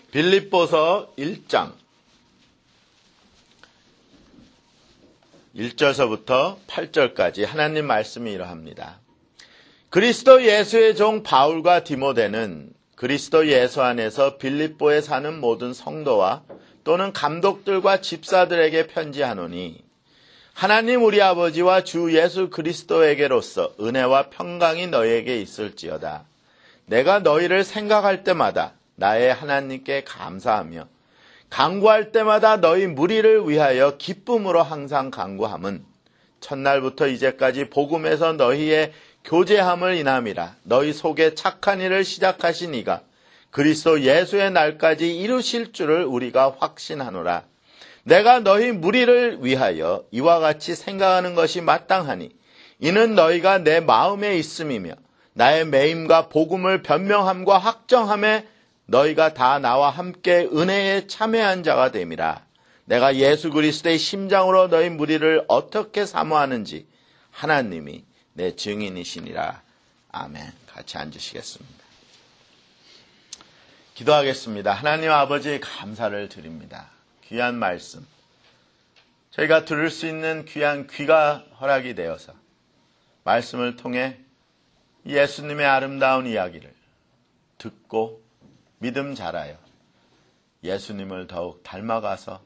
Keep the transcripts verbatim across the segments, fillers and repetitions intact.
빌립보서 일 장 일 절서부터 팔 절까지 하나님 말씀이 이러합니다. 그리스도 예수의 종 바울과 디모데는 그리스도 예수 안에서 빌립보에 사는 모든 성도와 또는 감독들과 집사들에게 편지하노니 하나님 우리 아버지와 주 예수 그리스도에게로서 은혜와 평강이 너희에게 있을지어다. 내가 너희를 생각할 때마다 나의 하나님께 감사하며 간구할 때마다 너희 무리를 위하여 기쁨으로 항상 간구함은 첫날부터 이제까지 복음에서 너희의 교제함을 인함이라. 너희 속에 착한 일을 시작하신 이가 그리스도 예수의 날까지 이루실 줄을 우리가 확신하노라. 내가 너희 무리를 위하여 이와 같이 생각하는 것이 마땅하니 이는 너희가 내 마음에 있음이며 나의 매임과 복음을 변명함과 확정함에 너희가 다 나와 함께 은혜에 참여한 자가 됨이라. 내가 예수 그리스도의 심장으로 너희 무리를 어떻게 사모하는지 하나님이 내 증인이시니라. 아멘. 같이 앉으시겠습니다. 기도하겠습니다. 하나님 아버지 감사를 드립니다. 귀한 말씀, 저희가 들을 수 있는 귀한 귀가 허락이 되어서 말씀을 통해 예수님의 아름다운 이야기를 듣고 믿음 자라요. 예수님을 더욱 닮아가서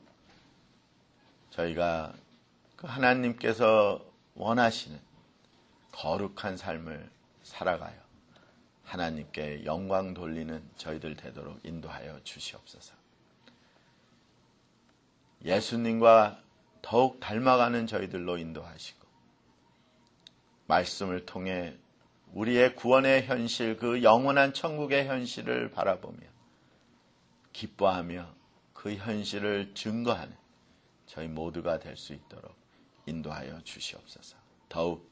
저희가 그 하나님께서 원하시는 거룩한 삶을 살아가요. 하나님께 영광 돌리는 저희들 되도록 인도하여 주시옵소서. 예수님과 더욱 닮아가는 저희들로 인도하시고 말씀을 통해 우리의 구원의 현실, 그 영원한 천국의 현실을 바라보며 기뻐하며 그 현실을 증거하는 저희 모두가 될 수 있도록 인도하여 주시옵소서. 더욱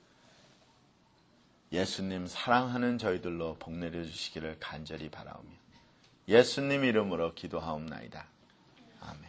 예수님 사랑하는 저희들로 복내려 주시기를 간절히 바라오며 예수님 이름으로 기도하옵나이다. 아멘.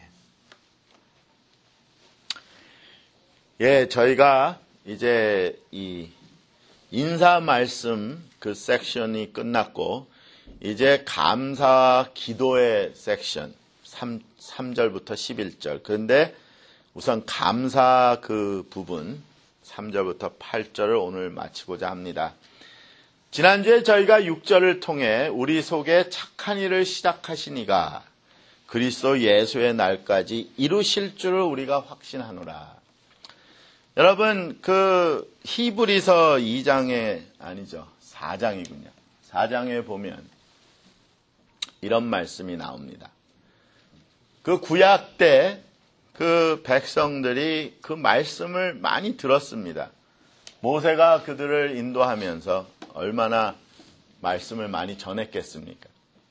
예, 저희가 이제 이 인사 말씀 그 섹션이 끝났고 이제 감사 기도의 섹션 삼 절부터 십일 절. 그런데 우선 감사 그 부분 삼 절부터 팔 절을 오늘 마치고자 합니다. 지난주에 저희가 육 절을 통해 우리 속에 착한 일을 시작하신 이가 그리스도 예수의 날까지 이루실 줄을 우리가 확신하노라. 여러분, 그 히브리서 이 장에 아니죠. 사 장이군요. 사 장에 보면 이런 말씀이 나옵니다. 그 구약 때 그 백성들이 그 말씀을 많이 들었습니다. 모세가 그들을 인도하면서 얼마나 말씀을 많이 전했겠습니까?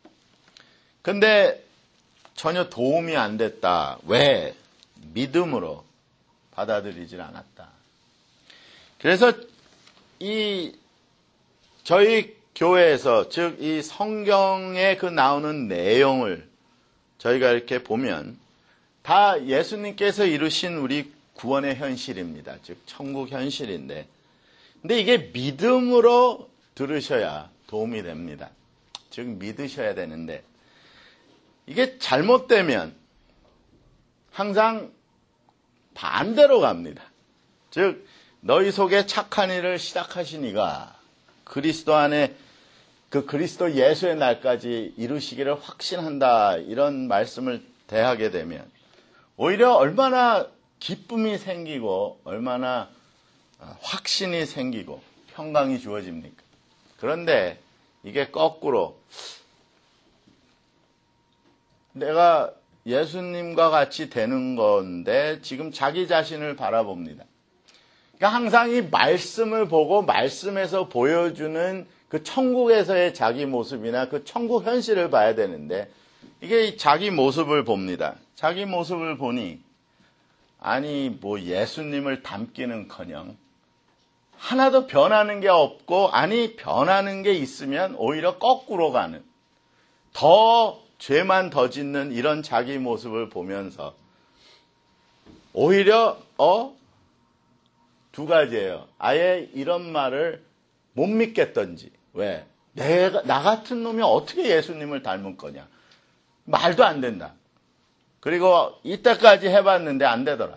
근데 전혀 도움이 안 됐다. 왜? 믿음으로 받아들이질 않았다. 그래서 이 저희 교회에서 즉 이 성경에 그 나오는 내용을 저희가 이렇게 보면 다 예수님께서 이루신 우리 구원의 현실입니다. 즉 천국 현실인데 근데 이게 믿음으로 들으셔야 도움이 됩니다. 즉 믿으셔야 되는데 이게 잘못되면 항상 반대로 갑니다. 즉 너희 속에 착한 일을 시작하신 이가 그리스도 안에 그 그리스도 예수의 날까지 이루시기를 확신한다. 이런 말씀을 대하게 되면 오히려 얼마나 기쁨이 생기고 얼마나 확신이 생기고 평강이 주어집니까? 그런데 이게 거꾸로 내가 예수님과 같이 되는 건데 지금 자기 자신을 바라봅니다. 그러니까 항상 이 말씀을 보고 말씀에서 보여주는 그 천국에서의 자기 모습이나 그 천국 현실을 봐야 되는데 이게 자기 모습을 봅니다. 자기 모습을 보니 아니 뭐 예수님을 닮기는커녕 하나도 변하는 게 없고 아니 변하는 게 있으면 오히려 거꾸로 가는 더 죄만 더 짓는 이런 자기 모습을 보면서 오히려 어? 두 가지예요. 아예 이런 말을 못 믿겠던지. 왜? 내가 나 같은 놈이 어떻게 예수님을 닮은 거냐. 말도 안 된다. 그리고 이때까지 해봤는데 안 되더라.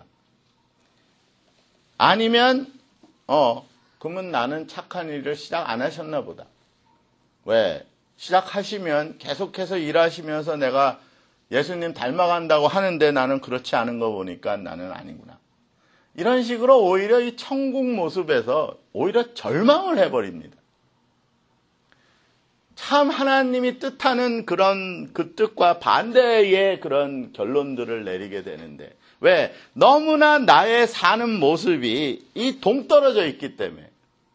아니면 어 그러면 나는 착한 일을 시작 안 하셨나 보다. 왜? 시작하시면 계속해서 일하시면서 내가 예수님 닮아간다고 하는데 나는 그렇지 않은 거 보니까 나는 아니구나. 이런 식으로 오히려 이 천국 모습에서 오히려 절망을 해버립니다. 참 하나님이 뜻하는 그런 그 뜻과 반대의 그런 결론들을 내리게 되는데 왜? 너무나 나의 사는 모습이 이 동떨어져 있기 때문에.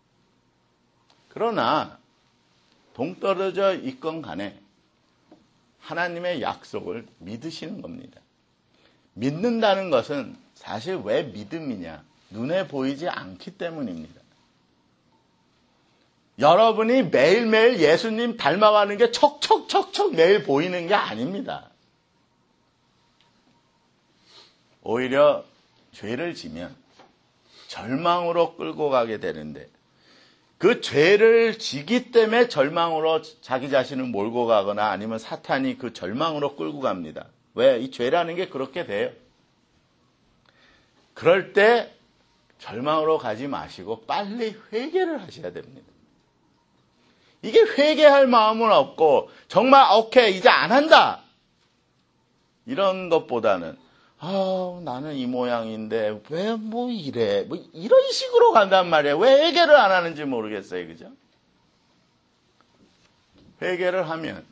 그러나 동떨어져 있건 간에 하나님의 약속을 믿으시는 겁니다. 믿는다는 것은 사실 왜 믿음이냐? 눈에 보이지 않기 때문입니다. 여러분이 매일매일 예수님 닮아가는 게 척척척척 매일 보이는 게 아닙니다. 오히려 죄를 지면 절망으로 끌고 가게 되는데 그 죄를 지기 때문에 절망으로 자기 자신을 몰고 가거나 아니면 사탄이 그 절망으로 끌고 갑니다. 왜? 이 죄라는 게 그렇게 돼요. 그럴 때 절망으로 가지 마시고 빨리 회개를 하셔야 됩니다. 이게 회개할 마음은 없고 정말 오케이 이제 안 한다. 이런 것보다는 아, 나는 이 모양인데 왜 뭐 이래? 뭐 이런 식으로 간단 말이에요. 왜 회개를 안 하는지 모르겠어요. 그죠? 회개를 하면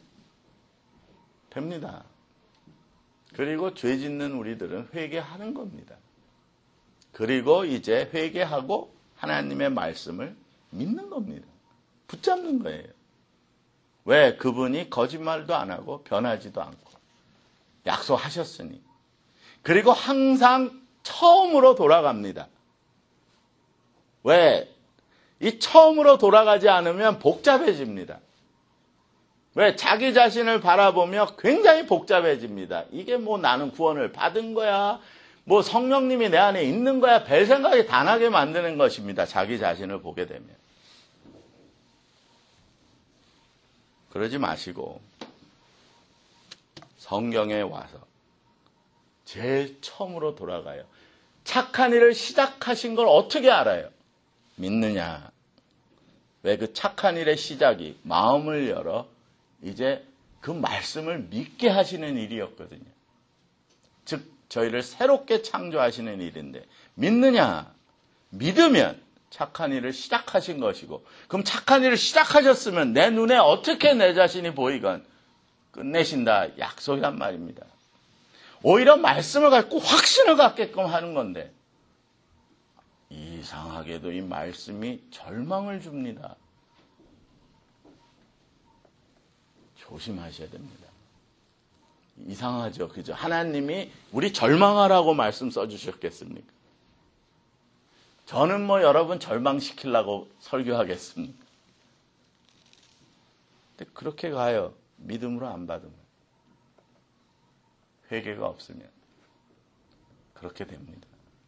됩니다. 그리고 죄 짓는 우리들은 회개하는 겁니다. 그리고 이제 회개하고 하나님의 말씀을 믿는 겁니다. 붙잡는 거예요. 왜? 그분이 거짓말도 안 하고 변하지도 않고 약속하셨으니. 그리고 항상 처음으로 돌아갑니다. 왜? 이 처음으로 돌아가지 않으면 복잡해집니다. 왜? 자기 자신을 바라보며 굉장히 복잡해집니다. 이게 뭐 나는 구원을 받은 거야? 뭐 성령님이 내 안에 있는 거야? 별 생각이 다 나게 만드는 것입니다. 자기 자신을 보게 되면. 그러지 마시고 성경에 와서 제일 처음으로 돌아가요. 착한 일을 시작하신 걸 어떻게 알아요? 믿느냐? 왜? 그 착한 일의 시작이 마음을 열어 이제 그 말씀을 믿게 하시는 일이었거든요. 즉 저희를 새롭게 창조하시는 일인데 믿느냐? 믿으면 착한 일을 시작하신 것이고 그럼 착한 일을 시작하셨으면 내 눈에 어떻게 내 자신이 보이건 끝내신다 약속이란 말입니다. 오히려 말씀을 갖고 확신을 갖게끔 하는 건데 이상하게도 이 말씀이 절망을 줍니다. 조심하셔야 됩니다. 이상하죠. 그죠? 하나님이 우리 절망하라고 말씀 써주셨겠습니까? 저는 뭐 여러분 절망시키려고 설교하겠습니까? 근데 그렇게 가요. 믿음으로 안 받으면. 회개가 없으면. 그렇게 됩니다.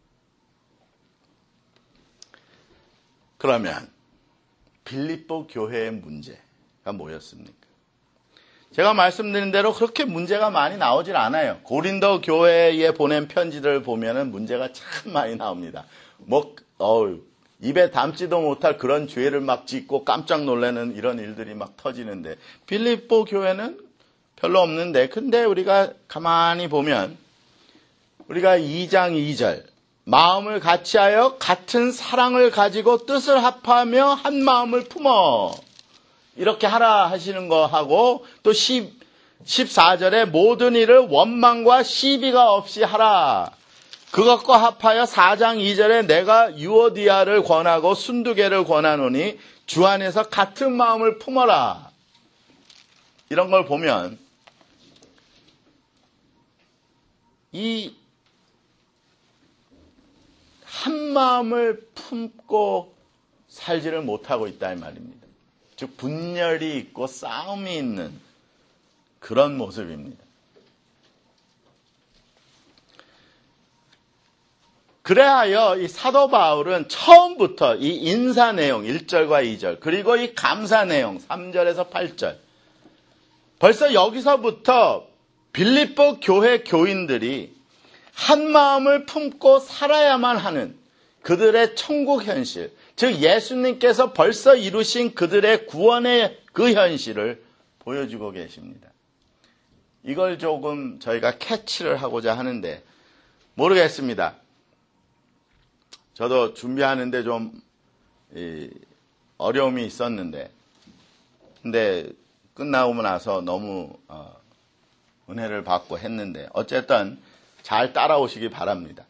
그러면 빌립보 교회의 문제가 뭐였습니까? 제가 말씀드린 대로 그렇게 문제가 많이 나오질 않아요. 고린도 교회에 보낸 편지들을 보면은 문제가 참 많이 나옵니다. 뭐, 어우, 입에 담지도 못할 그런 죄를 막 짓고 깜짝 놀라는 이런 일들이 막 터지는데, 빌립보 교회는 별로 없는데, 근데 우리가 가만히 보면, 우리가 이 장 이 절, 마음을 같이하여 같은 사랑을 가지고 뜻을 합하며 한 마음을 품어. 이렇게 하라 하시는 거 하고 또 십사 절에 모든 일을 원망과 시비가 없이 하라. 그것과 합하여 사 장 이 절에 내가 유오디아를 권하고 순두개를 권하노니 주 안에서 같은 마음을 품어라. 이런 걸 보면 이 한 마음을 품고 살지를 못하고 있다 이 말입니다. 즉 분열이 있고 싸움이 있는 그런 모습입니다. 그래하여 이 사도 바울은 처음부터 이 인사 내용 일 절과 이 절 그리고 이 감사 내용 삼 절에서 팔 절 벌써 여기서부터 빌립보 교회 교인들이 한 마음을 품고 살아야만 하는 그들의 천국 현실, 즉 예수님께서 벌써 이루신 그들의 구원의 그 현실을 보여주고 계십니다. 이걸 조금 저희가 캐치를 하고자 하는데 모르겠습니다. 저도 준비하는데 좀 어려움이 있었는데 근데 끝나고 나서 너무 은혜를 받고 했는데 어쨌든 잘 따라오시기 바랍니다.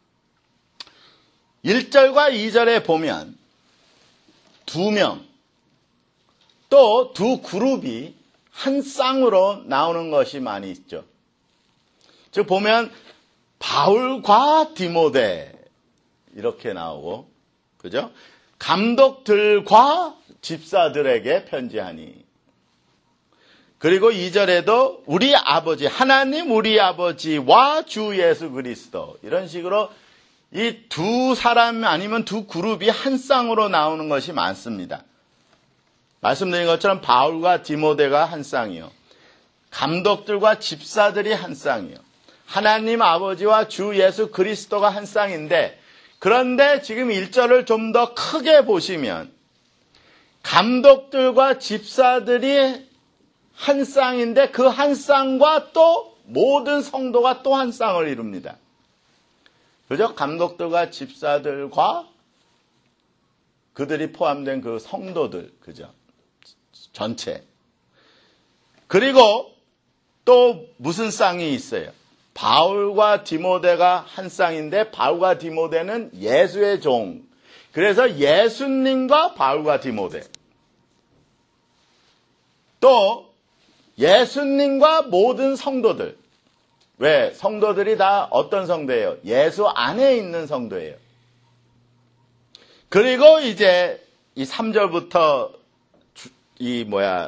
일 절과 이 절에 보면 두 명, 또 두 그룹이 한 쌍으로 나오는 것이 많이 있죠. 즉 보면 바울과 디모데 이렇게 나오고, 그죠? 감독들과 집사들에게 편지하니. 그리고 이 절에도 우리 아버지, 하나님 우리 아버지와 주 예수 그리스도, 이런 식으로 이 두 사람 아니면 두 그룹이 한 쌍으로 나오는 것이 많습니다. 말씀드린 것처럼 바울과 디모데가 한 쌍이요, 감독들과 집사들이 한 쌍이요, 하나님 아버지와 주 예수 그리스도가 한 쌍인데, 그런데 지금 일 절을 좀 더 크게 보시면 감독들과 집사들이 한 쌍인데 그 한 쌍과 또 모든 성도가 또 한 쌍을 이룹니다. 그죠? 감독들과 집사들과 그들이 포함된 그 성도들, 그죠? 전체. 그리고 또 무슨 쌍이 있어요? 바울과 디모데가 한 쌍인데 바울과 디모데는 예수의 종. 그래서 예수님과 바울과 디모데. 또 예수님과 모든 성도들. 왜? 성도들이 다 어떤 성도예요? 예수 안에 있는 성도예요. 그리고 이제 이 삼 절부터 이 뭐야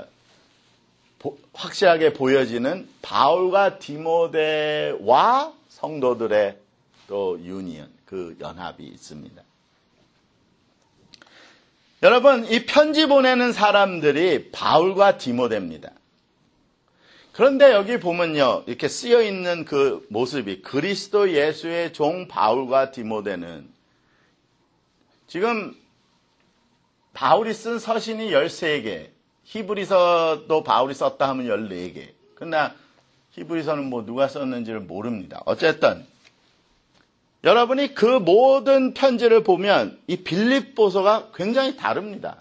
확실하게 보여지는 바울과 디모데와 성도들의 또 유니언, 그 연합이 있습니다. 여러분, 이 편지 보내는 사람들이 바울과 디모데입니다. 그런데 여기 보면요, 이렇게 쓰여 있는 그 모습이 그리스도 예수의 종 바울과 디모데는 지금 바울이 쓴 서신이 열세 개, 히브리서도 바울이 썼다 하면 열네 개. 그러나 히브리서는 뭐 누가 썼는지를 모릅니다. 어쨌든 여러분이 그 모든 편지를 보면 이 빌립보서가 굉장히 다릅니다.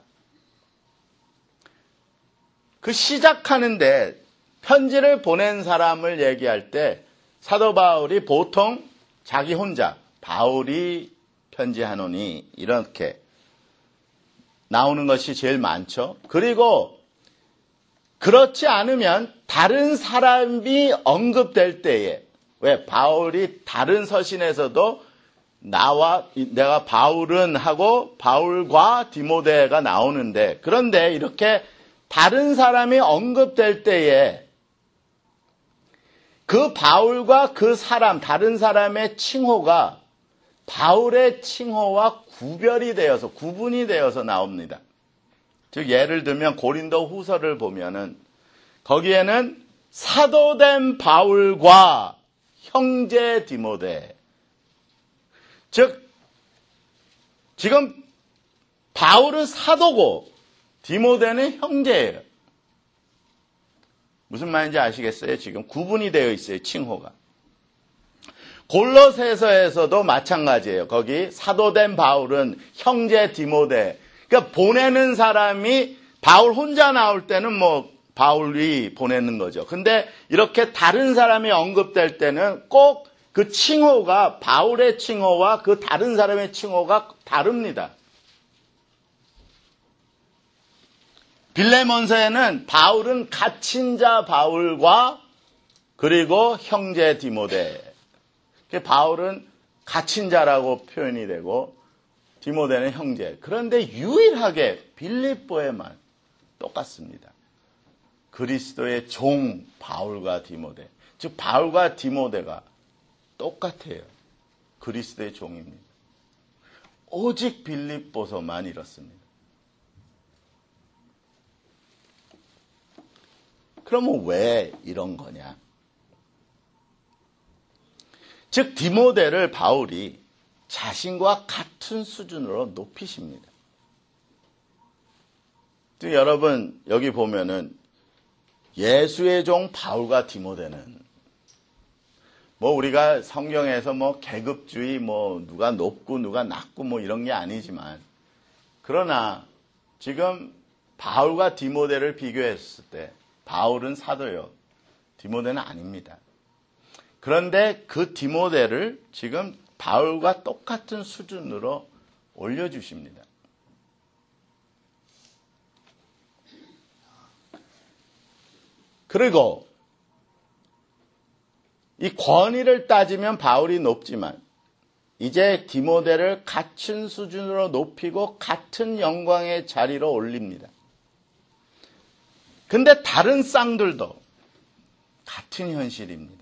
그 시작하는데 편지를 보낸 사람을 얘기할 때 사도 바울이 보통 자기 혼자 바울이 편지하노니 이렇게 나오는 것이 제일 많죠. 그리고 그렇지 않으면 다른 사람이 언급될 때에, 왜? 바울이 다른 서신에서도 나와 내가 바울은 하고 바울과 디모데가 나오는데, 그런데 이렇게 다른 사람이 언급될 때에 그 바울과 그 사람, 다른 사람의 칭호가 바울의 칭호와 구별이 되어서, 구분이 되어서 나옵니다. 즉 예를 들면 고린도 후서를 보면은 거기에는 사도된 바울과 형제 디모데, 즉 지금 바울은 사도고 디모데는 형제예요. 무슨 말인지 아시겠어요? 지금 구분이 되어 있어요, 칭호가. 골로새서에서도 마찬가지예요. 거기 사도된 바울은 형제 디모데. 그러니까 보내는 사람이 바울 혼자 나올 때는 뭐 바울이 보내는 거죠. 근데 이렇게 다른 사람이 언급될 때는 꼭 그 칭호가 바울의 칭호와 그 다른 사람의 칭호가 다릅니다. 빌레몬서에는 바울은 갇힌 자 바울과 그리고 형제 디모데. 바울은 갇힌 자라고 표현이 되고 디모데는 형제. 그런데 유일하게 빌립보에만 똑같습니다. 그리스도의 종 바울과 디모데. 즉 바울과 디모데가 똑같아요. 그리스도의 종입니다. 오직 빌립보서만 이렇습니다. 그러면 왜 이런 거냐? 즉 디모데를 바울이 자신과 같은 수준으로 높이십니다. 여러분 여기 보면은 예수의 종 바울과 디모데는 뭐 우리가 성경에서 뭐 계급주의 뭐 누가 높고 누가 낮고 뭐 이런 게 아니지만 그러나 지금 바울과 디모데를 비교했을 때 바울은 사도요. 디모데는 아닙니다. 그런데 그 디모데를 지금 바울과 똑같은 수준으로 올려주십니다. 그리고 이 권위를 따지면 바울이 높지만 이제 디모데를 같은 수준으로 높이고 같은 영광의 자리로 올립니다. 근데 다른 쌍들도 같은 현실입니다.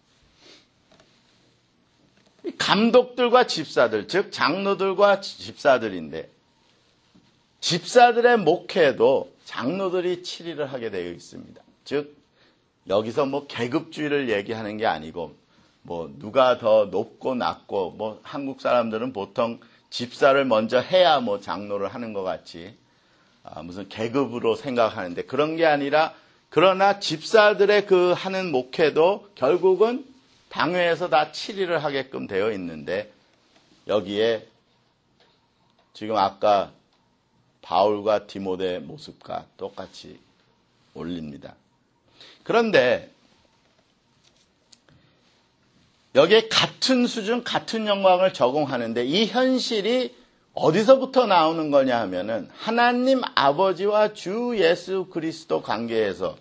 감독들과 집사들, 즉 장로들과 집사들인데 집사들의 목회도 장로들이 치리를 하게 되어 있습니다. 즉 여기서 뭐 계급주의를 얘기하는 게 아니고 뭐 누가 더 높고 낮고 뭐 한국 사람들은 보통 집사를 먼저 해야 뭐 장로를 하는 것 같이 아 무슨 계급으로 생각하는데 그런 게 아니라 그러나 집사들의 그 하는 목회도 결국은 당회에서 다 치리를 하게끔 되어 있는데 여기에 지금 아까 바울과 디모데의 모습과 똑같이 올립니다. 그런데 여기에 같은 수준, 같은 영광을 적용하는데 이 현실이 어디서부터 나오는 거냐 하면은 하나님 아버지와 주 예수 그리스도 관계에서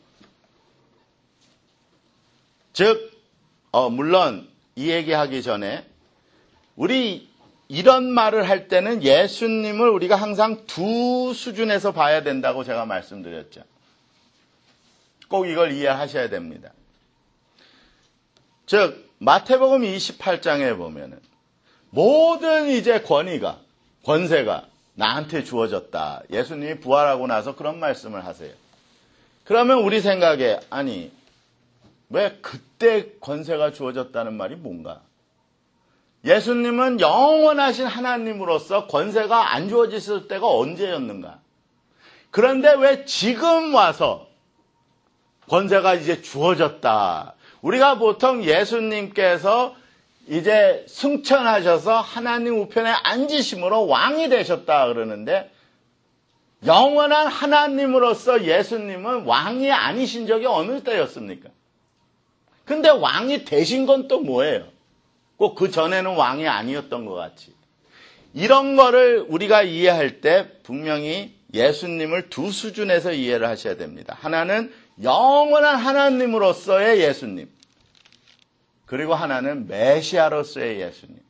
즉 어, 물론 이 얘기하기 전에 우리 이런 말을 할 때는 예수님을 우리가 항상 두 수준에서 봐야 된다고 제가 말씀드렸죠. 꼭 이걸 이해하셔야 됩니다. 즉 마태복음 이십팔 장에 보면은 모든 이제 권위가 권세가 나한테 주어졌다. 예수님이 부활하고 나서 그런 말씀을 하세요. 그러면 우리 생각에 아니 왜 그때 권세가 주어졌다는 말이 뭔가? 예수님은 영원하신 하나님으로서 권세가 안 주어졌을 때가 언제였는가? 그런데 왜 지금 와서 권세가 이제 주어졌다. 우리가 보통 예수님께서 이제 승천하셔서 하나님 우편에 앉으심으로 왕이 되셨다 그러는데 영원한 하나님으로서 예수님은 왕이 아니신 적이 어느 때였습니까? 근데 왕이 되신 건 또 뭐예요? 꼭 그 전에는 왕이 아니었던 것 같이. 이런 거를 우리가 이해할 때 분명히 예수님을 두 수준에서 이해를 하셔야 됩니다. 하나는 영원한 하나님으로서의 예수님. 그리고 하나는 메시아로서의 예수님.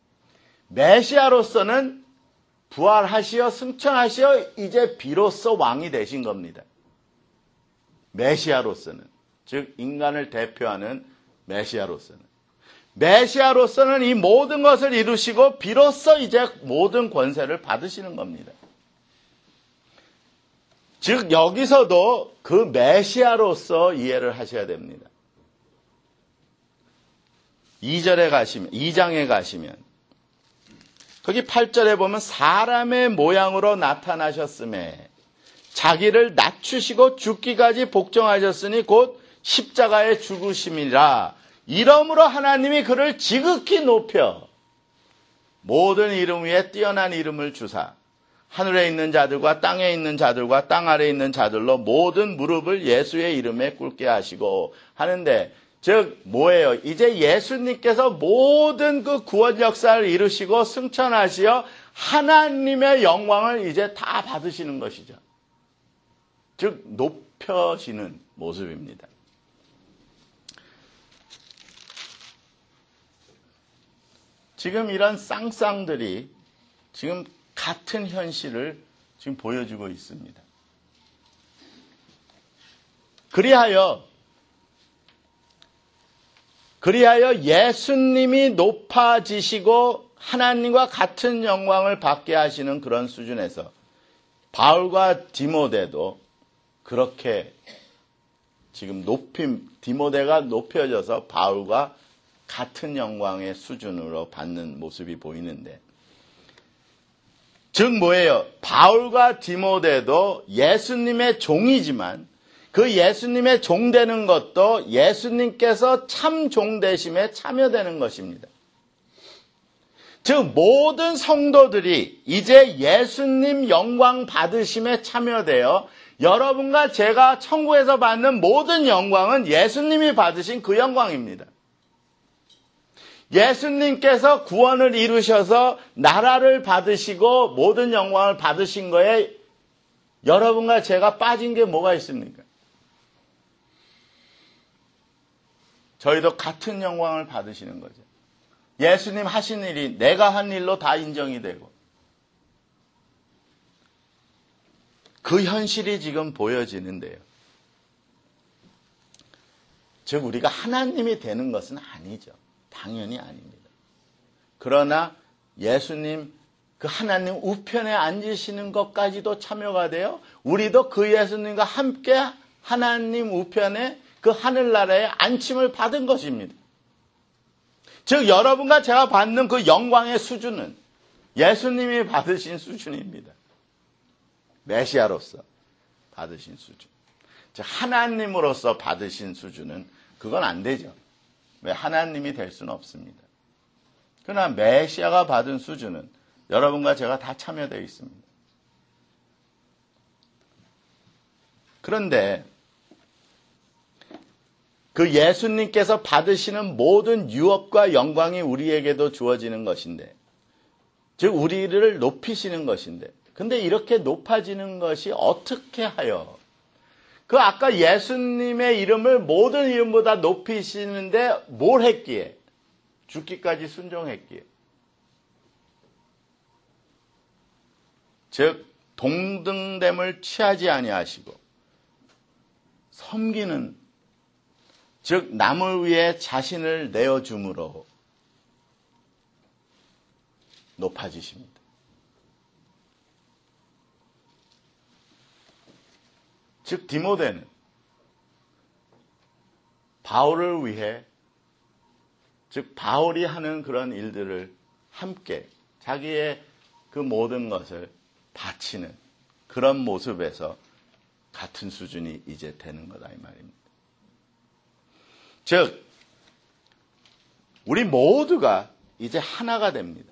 메시아로서는 부활하시어 승천하시어 이제 비로소 왕이 되신 겁니다. 메시아로서는. 즉 인간을 대표하는 메시아로서는. 메시아로서는 이 모든 것을 이루시고 비로소 이제 모든 권세를 받으시는 겁니다. 즉 여기서도 그 메시아로서 이해를 하셔야 됩니다. 이 절에 가시면, 이 장에 가시면 거기 팔 절에 보면 사람의 모양으로 나타나셨음에 자기를 낮추시고 죽기까지 복종하셨으니 곧 십자가의 죽으심이라. 이러므로 하나님이 그를 지극히 높여 모든 이름 위에 뛰어난 이름을 주사 하늘에 있는 자들과 땅에 있는 자들과 땅 아래에 있는 자들로 모든 무릎을 예수의 이름에 꿇게 하시고 하는데 즉 뭐예요? 이제 예수님께서 모든 그 구원 역사를 이루시고 승천하시어 하나님의 영광을 이제 다 받으시는 것이죠. 즉 높여지는 모습입니다. 지금 이런 쌍쌍들이 지금 같은 현실을 지금 보여주고 있습니다. 그리하여 그리하여 예수님이 높아지시고 하나님과 같은 영광을 받게 하시는 그런 수준에서 바울과 디모데도 그렇게 지금 높임, 디모데가 높여져서 바울과 같은 영광의 수준으로 받는 모습이 보이는데, 즉 뭐예요? 바울과 디모데도 예수님의 종이지만 그 예수님의 종 되는 것도 예수님께서 참 종 되심에 참여되는 것입니다. 즉 모든 성도들이 이제 예수님 영광 받으심에 참여되어 여러분과 제가 천국에서 받는 모든 영광은 예수님이 받으신 그 영광입니다. 예수님께서 구원을 이루셔서 나라를 받으시고 모든 영광을 받으신 거에 여러분과 제가 빠진 게 뭐가 있습니까? 저희도 같은 영광을 받으시는 거죠. 예수님 하신 일이 내가 한 일로 다 인정이 되고 그 현실이 지금 보여지는데요. 즉 우리가 하나님이 되는 것은 아니죠. 당연히 아닙니다. 그러나 예수님 그 하나님 우편에 앉으시는 것까지도 참여가 돼요. 우리도 그 예수님과 함께 하나님 우편에 그 하늘나라에 안침을 받은 것입니다. 즉 여러분과 제가 받는 그 영광의 수준은 예수님이 받으신 수준입니다. 메시아로서 받으신 수준. 즉 하나님으로서 받으신 수준은 그건 안 되죠. 왜? 하나님이 될 수는 없습니다. 그러나 메시아가 받은 수준은 여러분과 제가 다 참여되어 있습니다. 그런데 그 예수님께서 받으시는 모든 유업과 영광이 우리에게도 주어지는 것인데, 즉 우리를 높이시는 것인데, 근데 이렇게 높아지는 것이 어떻게 하여? 그 아까 예수님의 이름을 모든 이름보다 높이시는데 뭘 했기에? 죽기까지 순종했기에. 즉 동등됨을 취하지 아니하시고 섬기는, 즉 남을 위해 자신을 내어줌으로 높아지십니다. 즉 디모데는 바울을 위해, 즉 바울이 하는 그런 일들을 함께 자기의 그 모든 것을 바치는 그런 모습에서 같은 수준이 이제 되는 거다 이 말입니다. 즉 우리 모두가 이제 하나가 됩니다.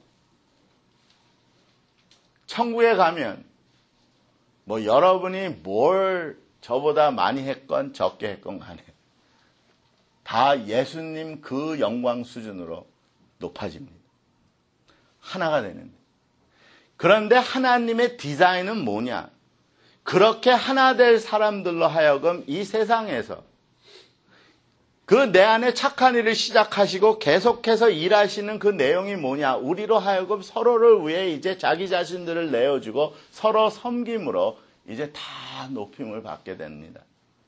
천국에 가면 뭐 여러분이 뭘 저보다 많이 했건 적게 했건 간에 다 예수님 그 영광 수준으로 높아집니다. 하나가 되는데. 그런데 하나님의 디자인은 뭐냐? 그렇게 하나 될 사람들로 하여금 이 세상에서 그 내 안에 착한 일을 시작하시고 계속해서 일하시는 그 내용이 뭐냐? 우리로 하여금 서로를 위해 이제 자기 자신들을 내어주고 서로 섬김으로 이제 다 높임을 받게 됩니다.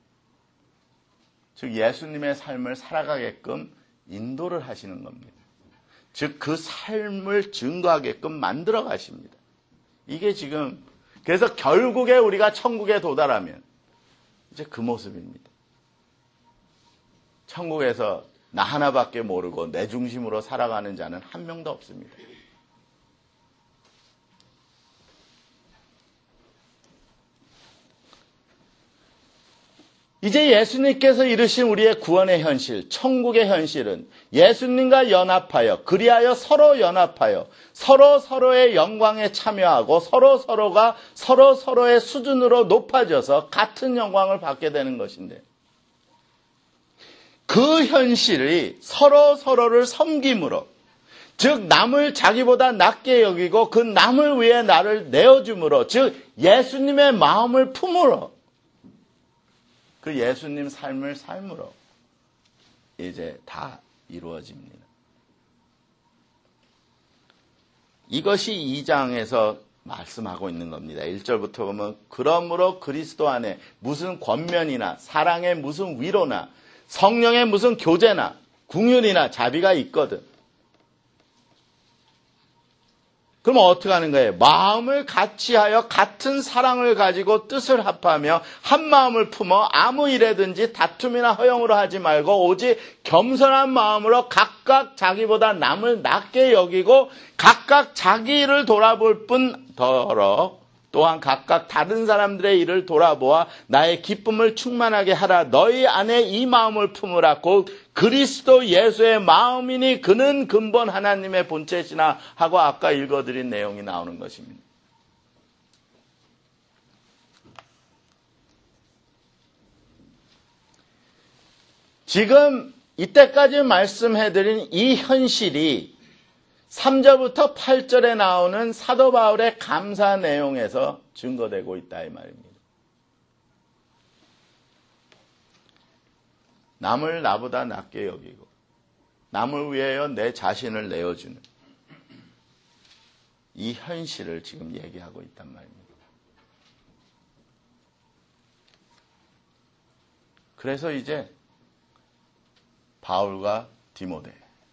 즉 예수님의 삶을 살아가게끔 인도를 하시는 겁니다. 즉 그 삶을 증거하게끔 만들어 가십니다. 이게 지금 그래서 결국에 우리가 천국에 도달하면 이제 그 모습입니다. 천국에서 나 하나밖에 모르고 내 중심으로 살아가는 자는 한 명도 없습니다. 이제 예수님께서 이루신 우리의 구원의 현실, 천국의 현실은 예수님과 연합하여, 그리하여 서로 연합하여 서로 서로의 영광에 참여하고 서로 서로가 서로 서로의 수준으로 높아져서 같은 영광을 받게 되는 것인데, 그 현실이 서로 서로를 섬김으로, 즉 남을 자기보다 낮게 여기고 그 남을 위해 나를 내어줌으로, 즉 예수님의 마음을 품으로, 그 예수님 삶을 삶으로 이제 다 이루어집니다. 이것이 이 장에서 말씀하고 있는 겁니다. 일 절부터 보면 그러므로 그리스도 안에 무슨 권면이나 사랑의 무슨 위로나 성령의 무슨 교제나 긍휼이나 자비가 있거든. 그럼 어떻게 하는 거예요? 마음을 같이 하여 같은 사랑을 가지고 뜻을 합하며 한 마음을 품어 아무 일에든지 다툼이나 허용으로 하지 말고 오직 겸손한 마음으로 각각 자기보다 남을 낮게 여기고 각각 자기 일을 돌아볼 뿐더러 또한 각각 다른 사람들의 일을 돌아보아 나의 기쁨을 충만하게 하라. 너희 안에 이 마음을 품으라. 곧 그리스도 예수의 마음이니 그는 근본 하나님의 본체시나 하고 아까 읽어드린 내용이 나오는 것입니다. 지금 이때까지 말씀해드린 이 현실이 삼 절부터 팔 절에 나오는 사도 바울의 감사 내용에서 증거되고 있다 이 말입니다. 남을 나보다 낮게 여기고 남을 위하여 내 자신을 내어주는 이 현실을 지금 얘기하고 있단 말입니다. 그래서 이제 바울과 디모데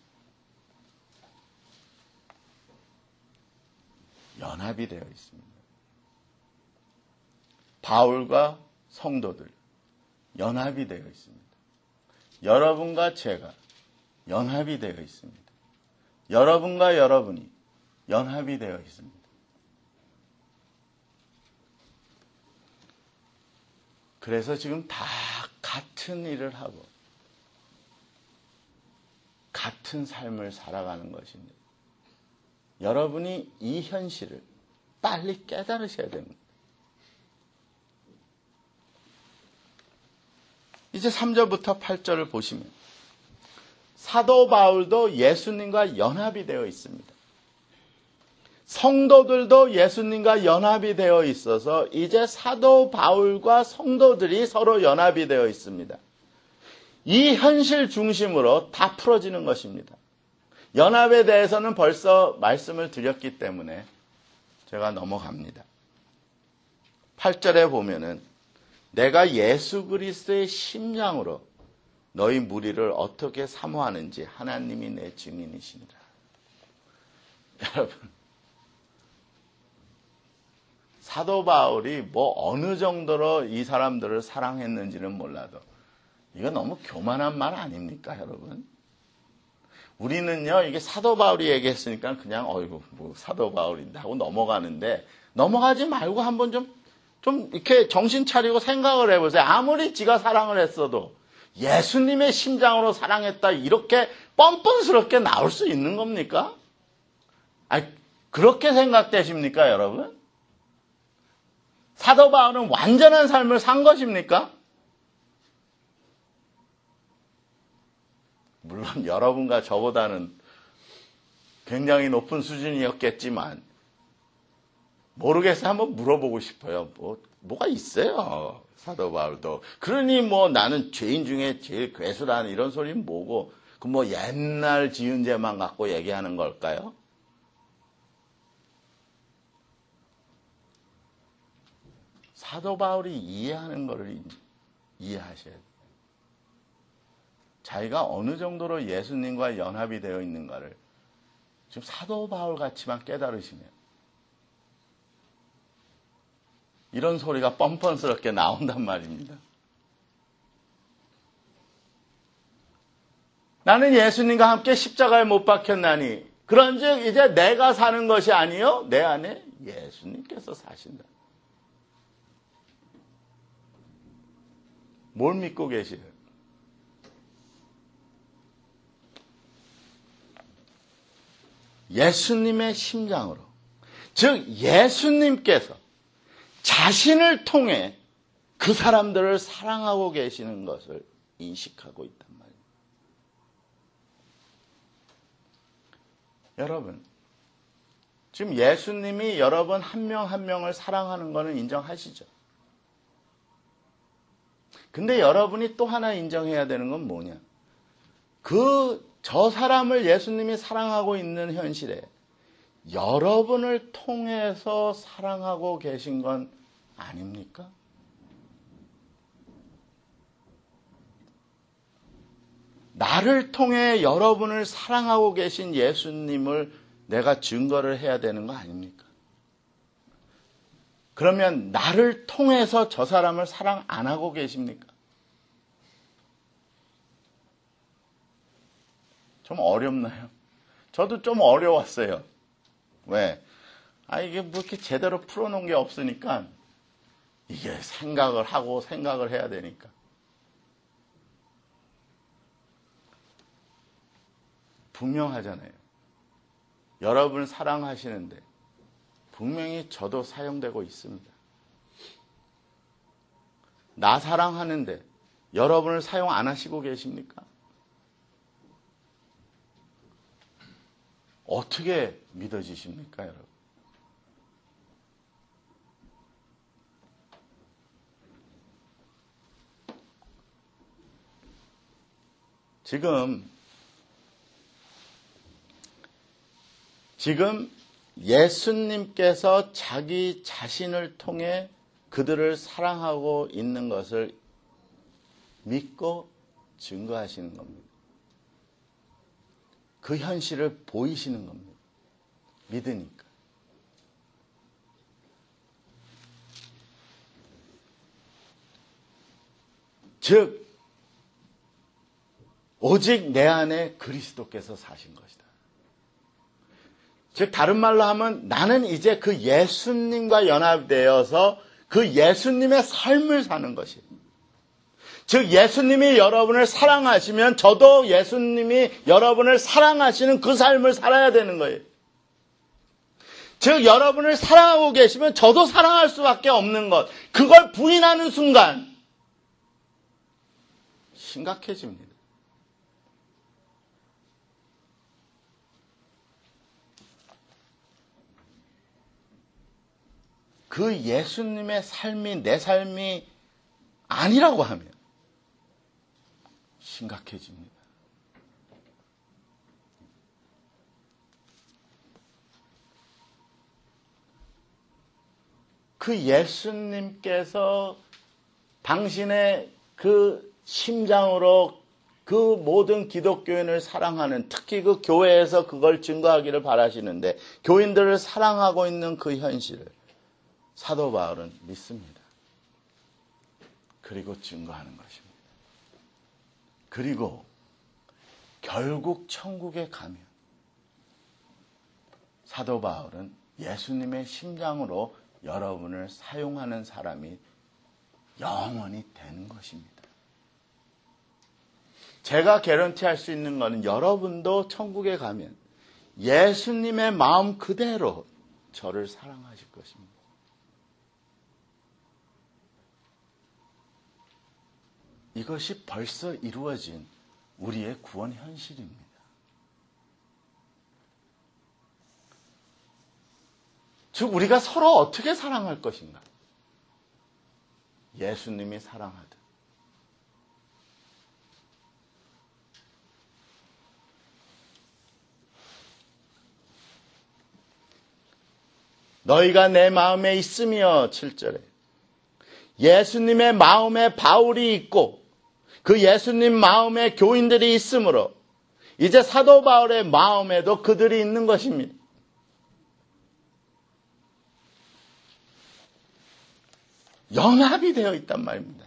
연합이 되어 있습니다. 바울과 성도들 연합이 되어 있습니다. 여러분과 제가 연합이 되어 있습니다. 여러분과 여러분이 연합이 되어 있습니다. 그래서 지금 다 같은 일을 하고 같은 삶을 살아가는 것입니다. 여러분이 이 현실을 빨리 깨달으셔야 됩니다. 이제 삼 절부터 팔 절을 보시면 사도 바울도 예수님과 연합이 되어 있습니다. 성도들도 예수님과 연합이 되어 있어서 이제 사도 바울과 성도들이 서로 연합이 되어 있습니다. 이 현실 중심으로 다 풀어지는 것입니다. 연합에 대해서는 벌써 말씀을 드렸기 때문에 제가 넘어갑니다. 팔 절에 보면은 내가 예수 그리스도의 심장으로 너희 무리를 어떻게 사모하는지 하나님이 내 증인이시니라. 여러분, 사도 바울이 뭐 어느 정도로 이 사람들을 사랑했는지는 몰라도 이거 너무 교만한 말 아닙니까, 여러분? 우리는요, 이게 사도 바울이 얘기했으니까 그냥, 어이구, 뭐, 사도 바울인데 하고 넘어가는데, 넘어가지 말고 한번 좀, 좀, 이렇게 정신 차리고 생각을 해보세요. 아무리 지가 사랑을 했어도 예수님의 심장으로 사랑했다, 이렇게 뻔뻔스럽게 나올 수 있는 겁니까? 아니, 그렇게 생각되십니까, 여러분? 사도 바울은 완전한 삶을 산 것입니까? 물론 여러분과 저보다는 굉장히 높은 수준이었겠지만 모르겠어요. 한번 물어보고 싶어요. 뭐, 뭐가 있어요. 사도 바울도. 그러니 뭐 나는 죄인 중에 제일 괴수라는 이런 소리는 뭐고 그 뭐 옛날 지은 죄만 갖고 얘기하는 걸까요? 사도 바울이 이해하는 거를 이해하셔야 돼요. 자기가 어느 정도로 예수님과 연합이 되어 있는가를 지금 사도 바울 같이만 깨달으시면 이런 소리가 뻔뻔스럽게 나온단 말입니다. 나는 예수님과 함께 십자가에 못 박혔나니 그런즉 이제 내가 사는 것이 아니요 내 안에 예수님께서 사신다. 뭘 믿고 계세요? 예수님의 심장으로, 즉 예수님께서 자신을 통해 그 사람들을 사랑하고 계시는 것을 인식하고 있단 말입니다. 여러분, 지금 예수님이 여러분 한 명 한 명을 사랑하는 것은 인정하시죠? 근데 여러분이 또 하나 인정해야 되는 건 뭐냐? 그 저 사람을 예수님이 사랑하고 있는 현실에 여러분을 통해서 사랑하고 계신 건 아닙니까? 나를 통해 여러분을 사랑하고 계신 예수님을 내가 증거를 해야 되는 거 아닙니까? 그러면 나를 통해서 저 사람을 사랑 안 하고 계십니까? 좀 어렵나요? 저도 좀 어려웠어요. 왜? 아, 이게 뭐 이렇게 제대로 풀어놓은 게 없으니까 이게 생각을 하고 생각을 해야 되니까. 분명하잖아요. 여러분을 사랑하시는데 분명히 저도 사용되고 있습니다. 나 사랑하는데 여러분을 사용 안 하시고 계십니까? 어떻게 믿어지십니까, 여러분? 지금 지금 예수님께서 자기 자신을 통해 그들을 사랑하고 있는 것을 믿고 증거하시는 겁니다. 그 현실을 보이시는 겁니다. 믿으니까. 즉, 오직 내 안에 그리스도께서 사신 것이다. 즉 다른 말로 하면 나는 이제 그 예수님과 연합되어서 그 예수님의 삶을 사는 것이에요. 즉 예수님이 여러분을 사랑하시면 저도 예수님이 여러분을 사랑하시는 그 삶을 살아야 되는 거예요. 즉 여러분을 사랑하고 계시면 저도 사랑할 수밖에 없는 것. 그걸 부인하는 순간 심각해집니다. 그 예수님의 삶이 내 삶이 아니라고 하면 심각해집니다. 그 예수님께서 당신의 그 심장으로 그 모든 기독교인을 사랑하는, 특히 그 교회에서 그걸 증거하기를 바라시는데 교인들을 사랑하고 있는 그 현실을 사도 바울은 믿습니다. 그리고 증거하는 것입니다. 그리고 결국 천국에 가면 사도 바울은 예수님의 심장으로 여러분을 사용하는 사람이 영원히 되는 것입니다. 제가 개런티할 수 있는 것은 여러분도 천국에 가면 예수님의 마음 그대로 저를 사랑하실 것입니다. 이것이 벌써 이루어진 우리의 구원 현실입니다. 즉 우리가 서로 어떻게 사랑할 것인가? 예수님이 사랑하듯. 너희가 내 마음에 있으며 칠 절에 예수님의 마음에 바울이 있고 그 예수님 마음에 교인들이 있으므로 이제 사도 바울의 마음에도 그들이 있는 것입니다. 연합이 되어 있단 말입니다.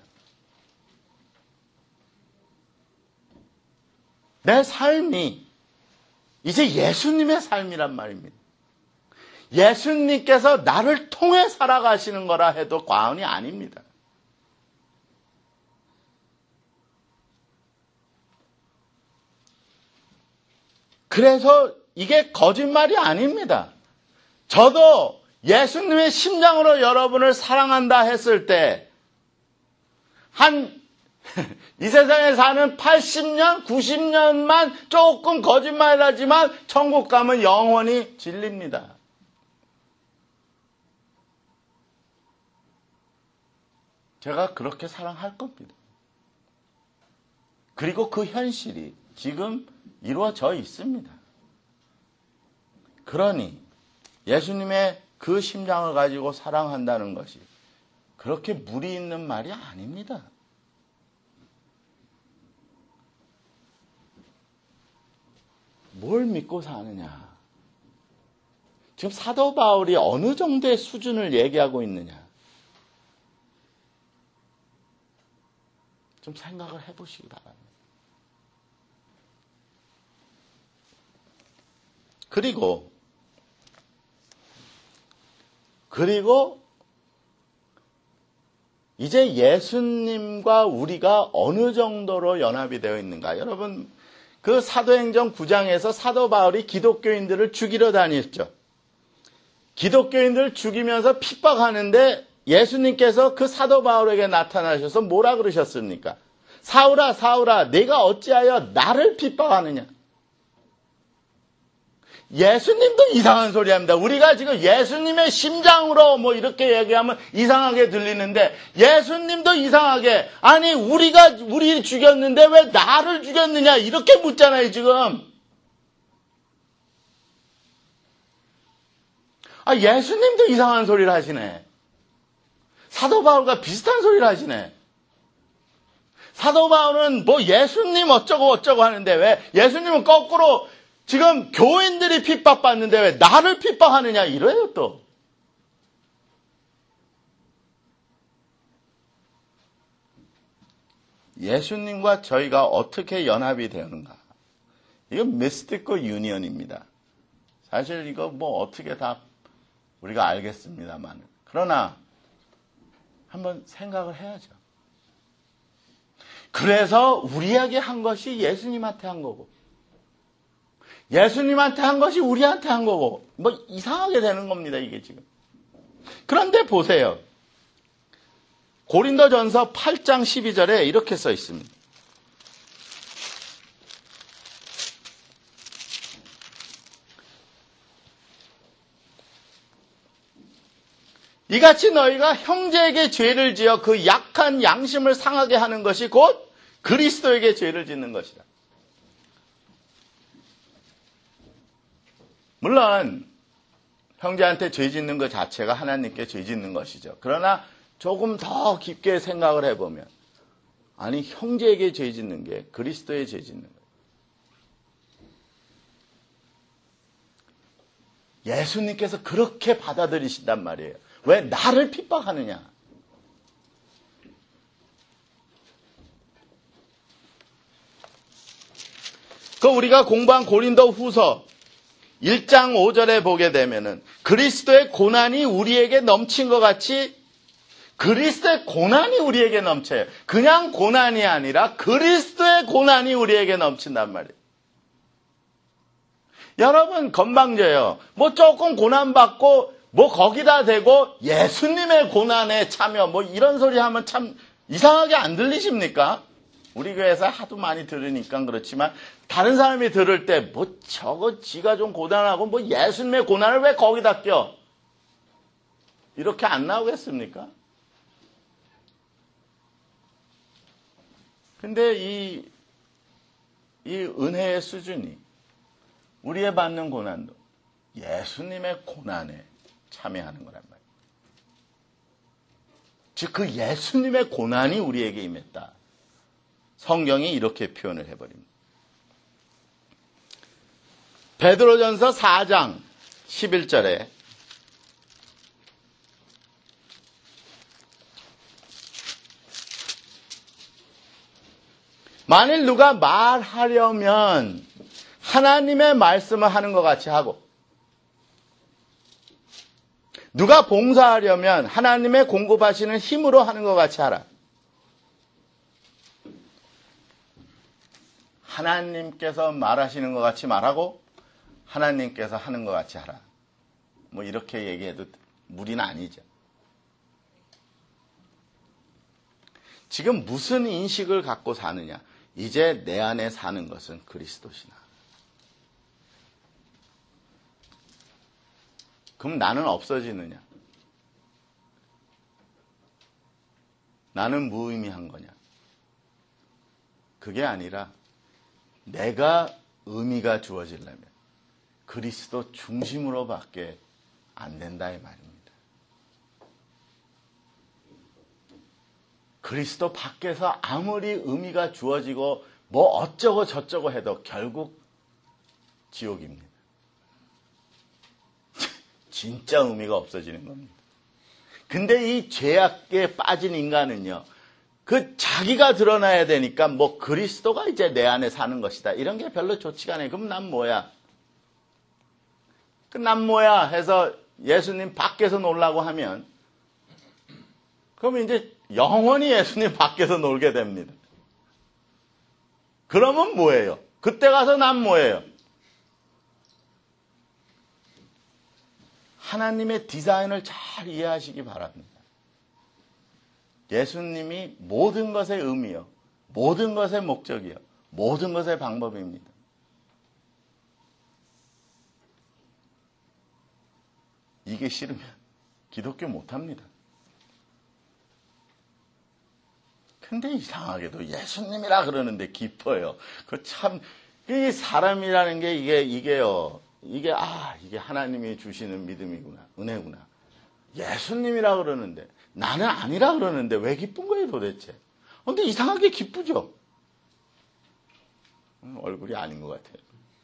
내 삶이 이제 예수님의 삶이란 말입니다. 예수님께서 나를 통해 살아가시는 거라 해도 과언이 아닙니다. 그래서 이게 거짓말이 아닙니다. 저도 예수님의 심장으로 여러분을 사랑한다 했을 때 한 이 세상에 사는 팔십 년, 구십 년만 조금 거짓말하지만 천국 가면 영원히 진립니다. 제가 그렇게 사랑할 겁니다. 그리고 그 현실이 지금 이루어져 있습니다. 그러니 예수님의 그 심장을 가지고 사랑한다는 것이 그렇게 무리 있는 말이 아닙니다. 뭘 믿고 사느냐? 지금 사도 바울이 어느 정도의 수준을 얘기하고 있느냐. 좀 생각을 해보시기 바랍니다. 그리고 그리고 이제 예수님과 우리가 어느 정도로 연합이 되어 있는가. 여러분, 그 사도행전 구 장에서 사도 바울이 기독교인들을 죽이러 다녔죠. 기독교인들을 죽이면서 핍박하는데 예수님께서 그 사도 바울에게 나타나셔서 뭐라 그러셨습니까? 사울아, 사울아, 내가 어찌하여 나를 핍박하느냐? 예수님도 이상한 소리 합니다. 우리가 지금 예수님의 심장으로 뭐 이렇게 얘기하면 이상하게 들리는데 예수님도 이상하게, 아니 우리가 우리 죽였는데 왜 나를 죽였느냐 이렇게 묻잖아요 지금. 아, 예수님도 이상한 소리를 하시네. 사도 바울과 비슷한 소리를 하시네. 사도 바울은 뭐 예수님 어쩌고 어쩌고 하는데 왜 예수님은 거꾸로 지금 교인들이 핍박받는데 왜 나를 핍박하느냐 이래요 또. 예수님과 저희가 어떻게 연합이 되는가. 이건 미스티컬 유니언입니다. 사실 이거 뭐 어떻게 다 우리가 알겠습니다만, 그러나 한번 생각을 해야죠. 그래서 우리에게 한 것이 예수님한테 한 거고, 예수님한테 한 것이 우리한테 한 거고, 뭐 이상하게 되는 겁니다, 이게 지금. 그런데 보세요. 고린도전서 팔 장 십이 절에 이렇게 써 있습니다. 이같이 너희가 형제에게 죄를 지어 그 약한 양심을 상하게 하는 것이 곧 그리스도에게 죄를 짓는 것이다. 물론 형제한테 죄 짓는 것 자체가 하나님께 죄 짓는 것이죠. 그러나 조금 더 깊게 생각을 해보면, 아니 형제에게 죄 짓는 게 그리스도의 죄 짓는 거예요. 예수님께서 그렇게 받아들이신단 말이에요. 왜 나를 핍박하느냐? 그 우리가 공부한 고린도 후서 일 장 오 절에 보게 되면은 그리스도의 고난이 우리에게 넘친 것 같이 그리스도의 고난이 우리에게 넘쳐요. 그냥 고난이 아니라 그리스도의 고난이 우리에게 넘친단 말이에요. 여러분 건방져요. 뭐 조금 고난받고 뭐 거기다 대고 예수님의 고난에 참여 뭐 이런 소리 하면 참 이상하게 안 들리십니까? 우리 교회에서 하도 많이 들으니까 그렇지만 다른 사람이 들을 때 뭐 저거 지가 좀 고난하고 뭐 예수님의 고난을 왜 거기다 껴? 이렇게 안 나오겠습니까? 근데 이, 이 은혜의 수준이 우리의 받는 고난도 예수님의 고난에 참여하는 거란 말이에요. 즉 그 예수님의 고난이 우리에게 임했다. 성경이 이렇게 표현을 해버립니다. 베드로전서 사 장 십일 절에 만일 누가 말하려면 하나님의 말씀을 하는 것 같이 하고, 누가 봉사하려면 하나님의 공급하시는 힘으로 하는 것 같이 하라. 하나님께서 말하시는 것 같이 말하고 하나님께서 하는 것 같이 하라. 뭐 이렇게 얘기해도 무리는 아니죠. 지금 무슨 인식을 갖고 사느냐? 이제 내 안에 사는 것은 그리스도시나. 그럼 나는 없어지느냐? 나는 무의미한 거냐? 그게 아니라 내가 의미가 주어지려면 그리스도 중심으로밖에 안 된다 이 말입니다. 그리스도 밖에서 아무리 의미가 주어지고 뭐 어쩌고 저쩌고 해도 결국 지옥입니다. 진짜 의미가 없어지는 겁니다. 근데 이 죄악에 빠진 인간은요, 그 자기가 드러나야 되니까 뭐 그리스도가 이제 내 안에 사는 것이다, 이런 게 별로 좋지가 않아요. 그럼 난 뭐야? 그 난 뭐야 해서 예수님 밖에서 놀라고 하면, 그러면 이제 영원히 예수님 밖에서 놀게 됩니다. 그러면 뭐예요? 그때 가서 난 뭐예요? 하나님의 디자인을 잘 이해하시기 바랍니다. 예수님이 모든 것의 의미요, 모든 것의 목적이요, 모든 것의 방법입니다. 이게 싫으면 기독교 못합니다. 근데 이상하게도 예수님이라 그러는데 기뻐요. 그 참, 이 사람이라는 게 이게, 이게요. 이게, 아, 이게 하나님이 주시는 믿음이구나. 은혜구나. 예수님이라 그러는데, 나는 아니라 그러는데 왜 기쁜 거예요 도대체? 근데 이상하게 기쁘죠? 얼굴이 아닌 것 같아요.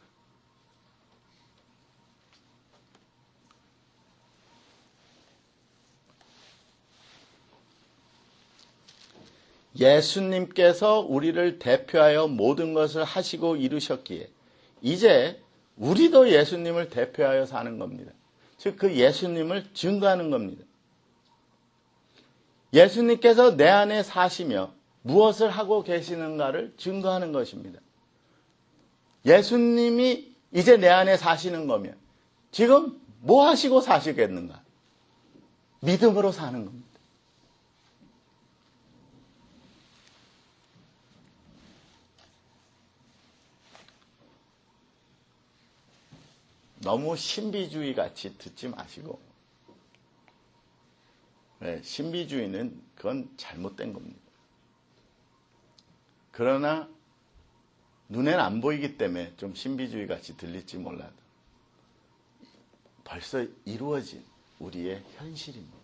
예수님께서 우리를 대표하여 모든 것을 하시고 이루셨기에 이제 우리도 예수님을 대표하여 사는 겁니다. 즉 그 예수님을 증거하는 겁니다. 예수님께서 내 안에 사시며 무엇을 하고 계시는가를 증거하는 것입니다. 예수님이 이제 내 안에 사시는 거면 지금 뭐 하시고 사시겠는가? 믿음으로 사는 겁니다. 너무 신비주의 같이 듣지 마시고, 네, 신비주의는 그건 잘못된 겁니다. 그러나 눈에는 안 보이기 때문에 좀 신비주의 같이 들릴지 몰라도 벌써 이루어진 우리의 현실입니다.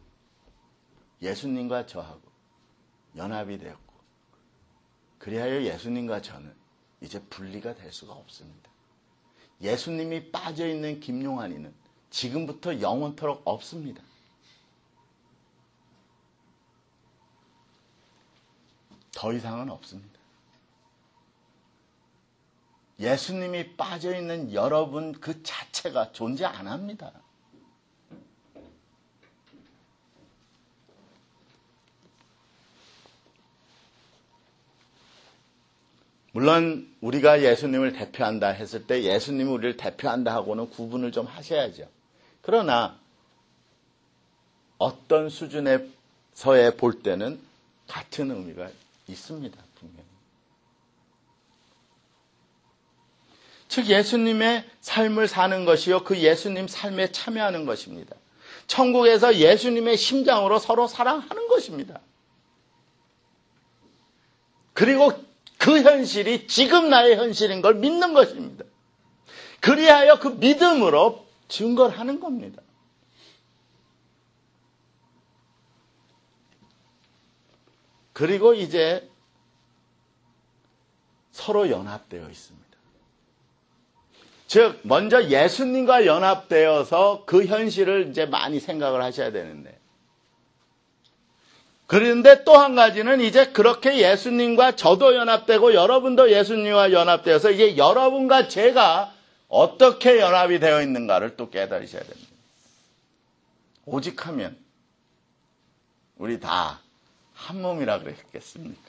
예수님과 저하고 연합이 되었고, 그리하여 예수님과 저는 이제 분리가 될 수가 없습니다. 예수님이 빠져있는 김용환이는 지금부터 영원토록 없습니다. 더 이상은 없습니다. 예수님이 빠져있는 여러분 그 자체가 존재 안 합니다. 물론 우리가 예수님을 대표한다 했을 때 예수님이 우리를 대표한다 하고는 구분을 좀 하셔야죠. 그러나 어떤 수준에서의 볼 때는 같은 의미가 있습니다. 분명히. 즉 예수님의 삶을 사는 것이요, 그 예수님 삶에 참여하는 것입니다. 천국에서 예수님의 심장으로 서로 사랑하는 것입니다. 그리고 그 현실이 지금 나의 현실인 걸 믿는 것입니다. 그리하여 그 믿음으로 증거를 하는 겁니다. 그리고 이제 서로 연합되어 있습니다. 즉, 먼저 예수님과 연합되어서 그 현실을 이제 많이 생각을 하셔야 되는데, 그런데 또 한 가지는 이제 그렇게 예수님과 저도 연합되고 여러분도 예수님과 연합되어서 이제 여러분과 제가 어떻게 연합이 되어 있는가를 또 깨달으셔야 됩니다. 오직 하면 우리 다 한 몸이라 그랬겠습니까?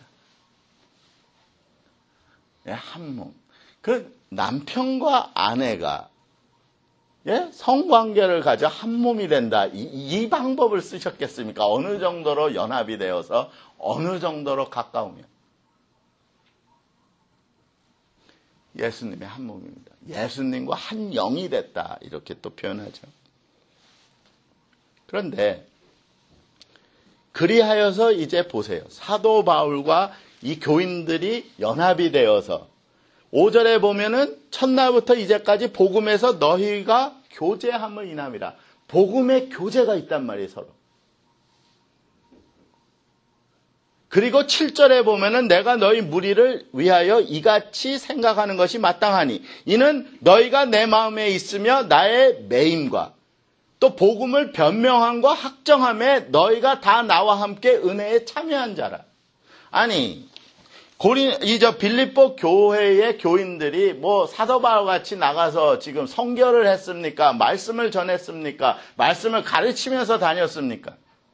네, 한 몸. 그 남편과 아내가 예? 성관계를 가져 한 몸이 된다. 이, 이 방법을 쓰셨겠습니까? 어느 정도로 연합이 되어서 어느 정도로 가까우면. 예수님의 한 몸입니다. 예수님과 한 영이 됐다. 이렇게 또 표현하죠. 그런데 그리하여서 이제 보세요. 사도 바울과 이 교인들이 연합이 되어서 오 절에 보면은 첫날부터 이제까지 복음에서 너희가 교제함을 인함이라. 복음의 교제가 있단 말이에요, 서로. 그리고 칠 절에 보면은 내가 너희 무리를 위하여 이같이 생각하는 것이 마땅하니 이는 너희가 내 마음에 있으며 나의 매임과 또 복음을 변명함과 확정함에 너희가 다 나와 함께 은혜에 참여한 자라. 아니, 고린, 이 저 빌립보 교회의 교인들이 뭐 사도 바울 같이 나가서 지금 선교를 했습니까? 말씀을 전했습니까? 말씀을 가르치면서 다녔습니까?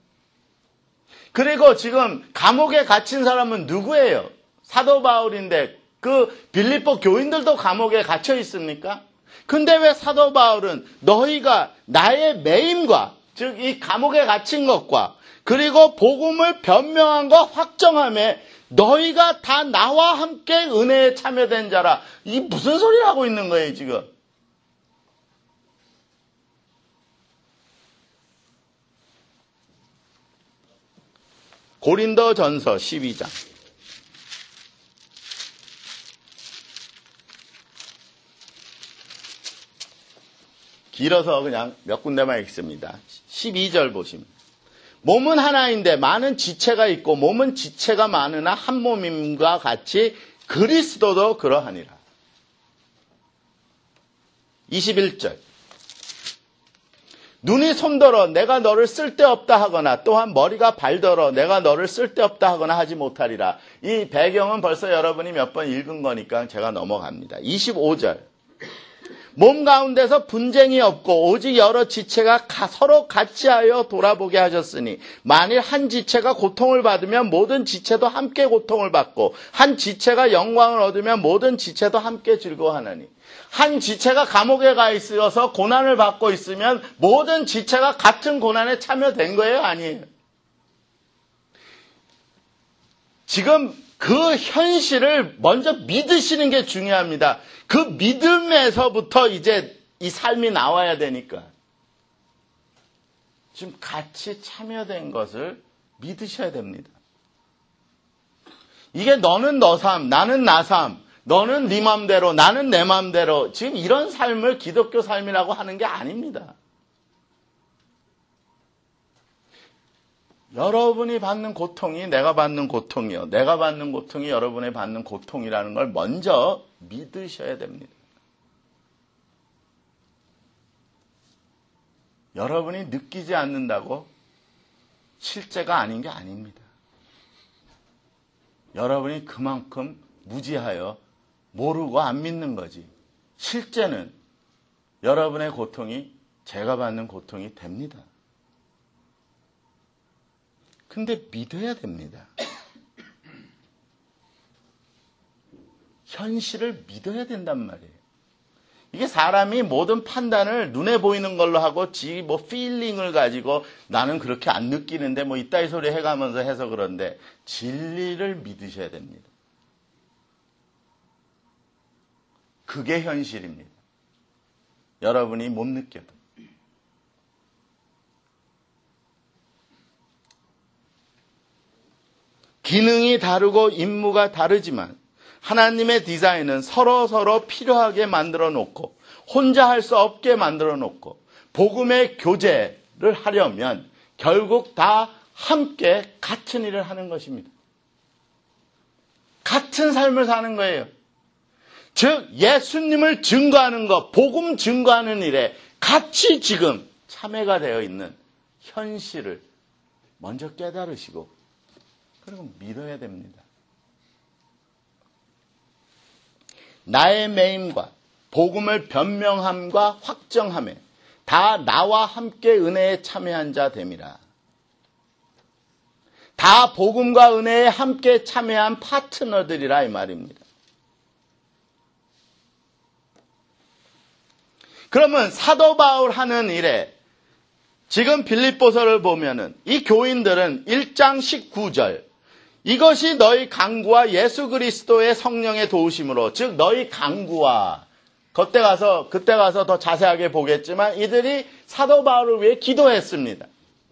그리고 지금 감옥에 갇힌 사람은 누구예요? 사도 바울인데 그 빌립보 교인들도 감옥에 갇혀 있습니까? 근데 왜 사도 바울은 너희가 나의 매임과 즉 이 감옥에 갇힌 것과 그리고 복음을 변명함과 확정함에 너희가 다 나와 함께 은혜에 참여된 자라. 이 무슨 소리를 하고 있는 거예요 지금? 고린도전서 십이 장. 길어서 그냥 몇 군데만 읽습니다. 십이 절 보시면. 몸은 하나인데 많은 지체가 있고 몸은 지체가 많으나 한 몸임과 같이 그리스도도 그러하니라. 이십일 절. 눈이 손더러 내가 너를 쓸데없다 하거나 또한 머리가 발더러 내가 너를 쓸데없다 하거나 하지 못하리라. 이 배경은 벌써 여러분이 몇 번 읽은 거니까 제가 넘어갑니다. 이십오 절. 몸 가운데서 분쟁이 없고 오직 여러 지체가 서로 같이 하여 돌아보게 하셨으니 만일 한 지체가 고통을 받으면 모든 지체도 함께 고통을 받고 한 지체가 영광을 얻으면 모든 지체도 함께 즐거워하나니. 한 지체가 감옥에 가 있어서 고난을 받고 있으면 모든 지체가 같은 고난에 참여된 거예요? 아니에요. 지금 그 현실을 먼저 믿으시는 게 중요합니다. 그 믿음에서부터 이제 이 삶이 나와야 되니까. 지금 같이 참여된 것을 믿으셔야 됩니다. 이게 너는 너 삶, 나는 나 삶, 너는 네 맘대로, 나는 내 맘대로 지금 이런 삶을 기독교 삶이라고 하는 게 아닙니다. 여러분이 받는 고통이 내가 받는 고통이요. 내가 받는 고통이 여러분이 받는 고통이라는 걸 먼저 믿으셔야 됩니다. 여러분이 느끼지 않는다고 실제가 아닌 게 아닙니다. 여러분이 그만큼 무지하여 모르고 안 믿는 거지. 실제는 여러분의 고통이 제가 받는 고통이 됩니다. 근데 믿어야 됩니다. 현실을 믿어야 된단 말이에요. 이게 사람이 모든 판단을 눈에 보이는 걸로 하고 지 뭐 필링을 가지고 나는 그렇게 안 느끼는데 뭐 이따위 소리 해가면서 해서 그런데 진리를 믿으셔야 됩니다. 그게 현실입니다. 여러분이 못 느껴도. 기능이 다르고 임무가 다르지만 하나님의 디자인은 서로 서로 필요하게 만들어 놓고 혼자 할 수 없게 만들어 놓고 복음의 교제를 하려면 결국 다 함께 같은 일을 하는 것입니다. 같은 삶을 사는 거예요. 즉 예수님을 증거하는 것, 복음 증거하는 일에 같이 지금 참여가 되어 있는 현실을 먼저 깨달으시고 그리고 믿어야 됩니다. 나의 매임과 복음을 변명함과 확정함에 다 나와 함께 은혜에 참여한 자 됨이라. 다 복음과 은혜에 함께 참여한 파트너들이라 이 말입니다. 그러면 사도 바울 하는 일에 지금 빌립보서를 보면은 이 교인들은 일 장 십구 절 이것이 너희 강구와 예수 그리스도의 성령의 도우심으로 즉 너희 강구와 그때 가서 그때 가서 더 자세하게 보겠지만 이들이 사도 바울을 위해 기도했습니다.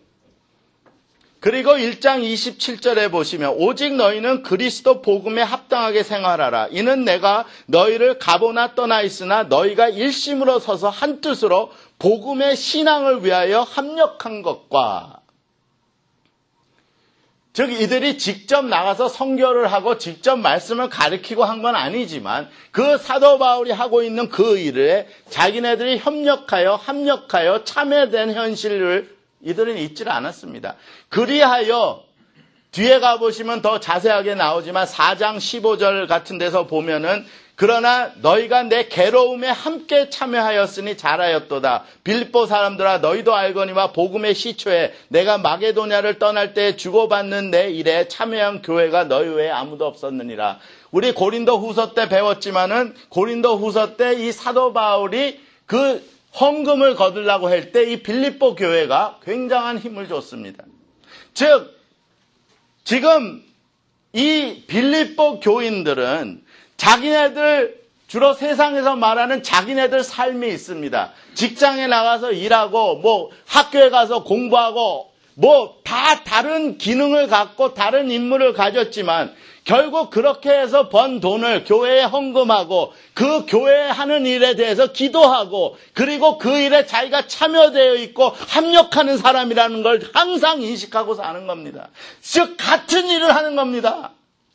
그리고 일 장 이십칠 절에 보시면 오직 너희는 그리스도 복음에 합당하게 생활하라. 이는 내가 너희를 가보나 떠나 있으나 너희가 일심으로 서서 한 뜻으로 복음의 신앙을 위하여 합력한 것과 즉 이들이 직접 나가서 선교를 하고 직접 말씀을 가르치고 한 건 아니지만 그 사도 바울이 하고 있는 그 일에 자기네들이 협력하여 합력하여 참여된 현실을 이들은 잊지를 않았습니다. 그리하여 뒤에 가보시면 더 자세하게 나오지만 사 장 십오 절 같은 데서 보면은 그러나 너희가 내 괴로움에 함께 참여하였으니 잘하였도다. 빌립보 사람들아 너희도 알거니와 복음의 시초에 내가 마게도냐를 떠날 때 주고받는 내 일에 참여한 교회가 너희 외에 아무도 없었느니라. 우리 고린도 후서 때 배웠지만은 고린도 후서 때 이 사도 바울이 그 헌금을 거두려고 할 때 이 빌립보 교회가 굉장한 힘을 줬습니다. 즉 지금 이 빌립보 교인들은 자기네들 주로 세상에서 말하는 자기네들 삶이 있습니다. 직장에 나가서 일하고 뭐 학교에 가서 공부하고 뭐 다 다른 기능을 갖고 다른 임무를 가졌지만 결국 그렇게 해서 번 돈을 교회에 헌금하고 그 교회에 하는 일에 대해서 기도하고 그리고 그 일에 자기가 참여되어 있고 합력하는 사람이라는 걸 항상 인식하고 사는 겁니다. 즉 같은 일을 하는 겁니다.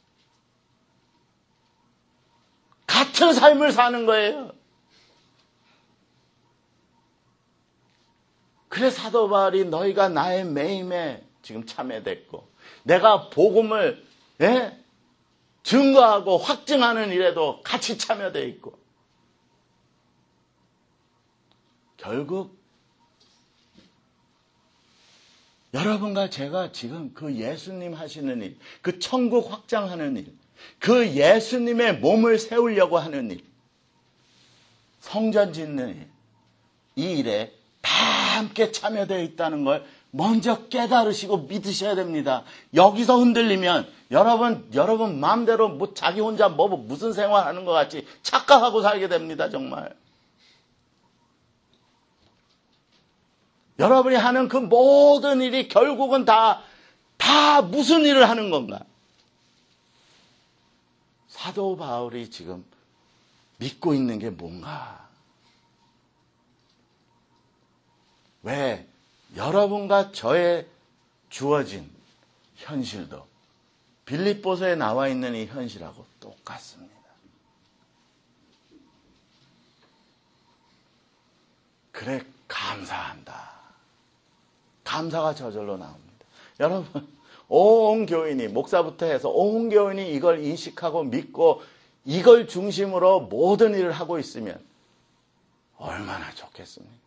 같은 삶을 사는 거예요. 그래 사도 바울이 너희가 나의 매임에 지금 참여됐고 내가 복음을 예? 증거하고 확증하는 일에도 같이 참여되어 있고 결국 여러분과 제가 지금 그 예수님 하시는 일, 그 천국 확장하는 일, 그 예수님의 몸을 세우려고 하는 일, 성전 짓는 일, 이 일에 다 함께 참여되어 있다는 걸 먼저 깨달으시고 믿으셔야 됩니다. 여기서 흔들리면 여러분 여러분 마음대로 뭐 자기 혼자 뭐 무슨 생활하는 것 같이 착각하고 살게 됩니다. 정말. 여러분이 하는 그 모든 일이 결국은 다, 다 무슨 일을 하는 건가? 사도 바울이 지금 믿고 있는 게 뭔가? 왜? 여러분과 저의 주어진 현실도 빌립보서에 나와 있는 이 현실하고 똑같습니다. 그래, 감사한다. 감사가 저절로 나옵니다. 여러분, 온 교인이, 목사부터 해서 온 교인이 이걸 인식하고 믿고 이걸 중심으로 모든 일을 하고 있으면 얼마나 좋겠습니까?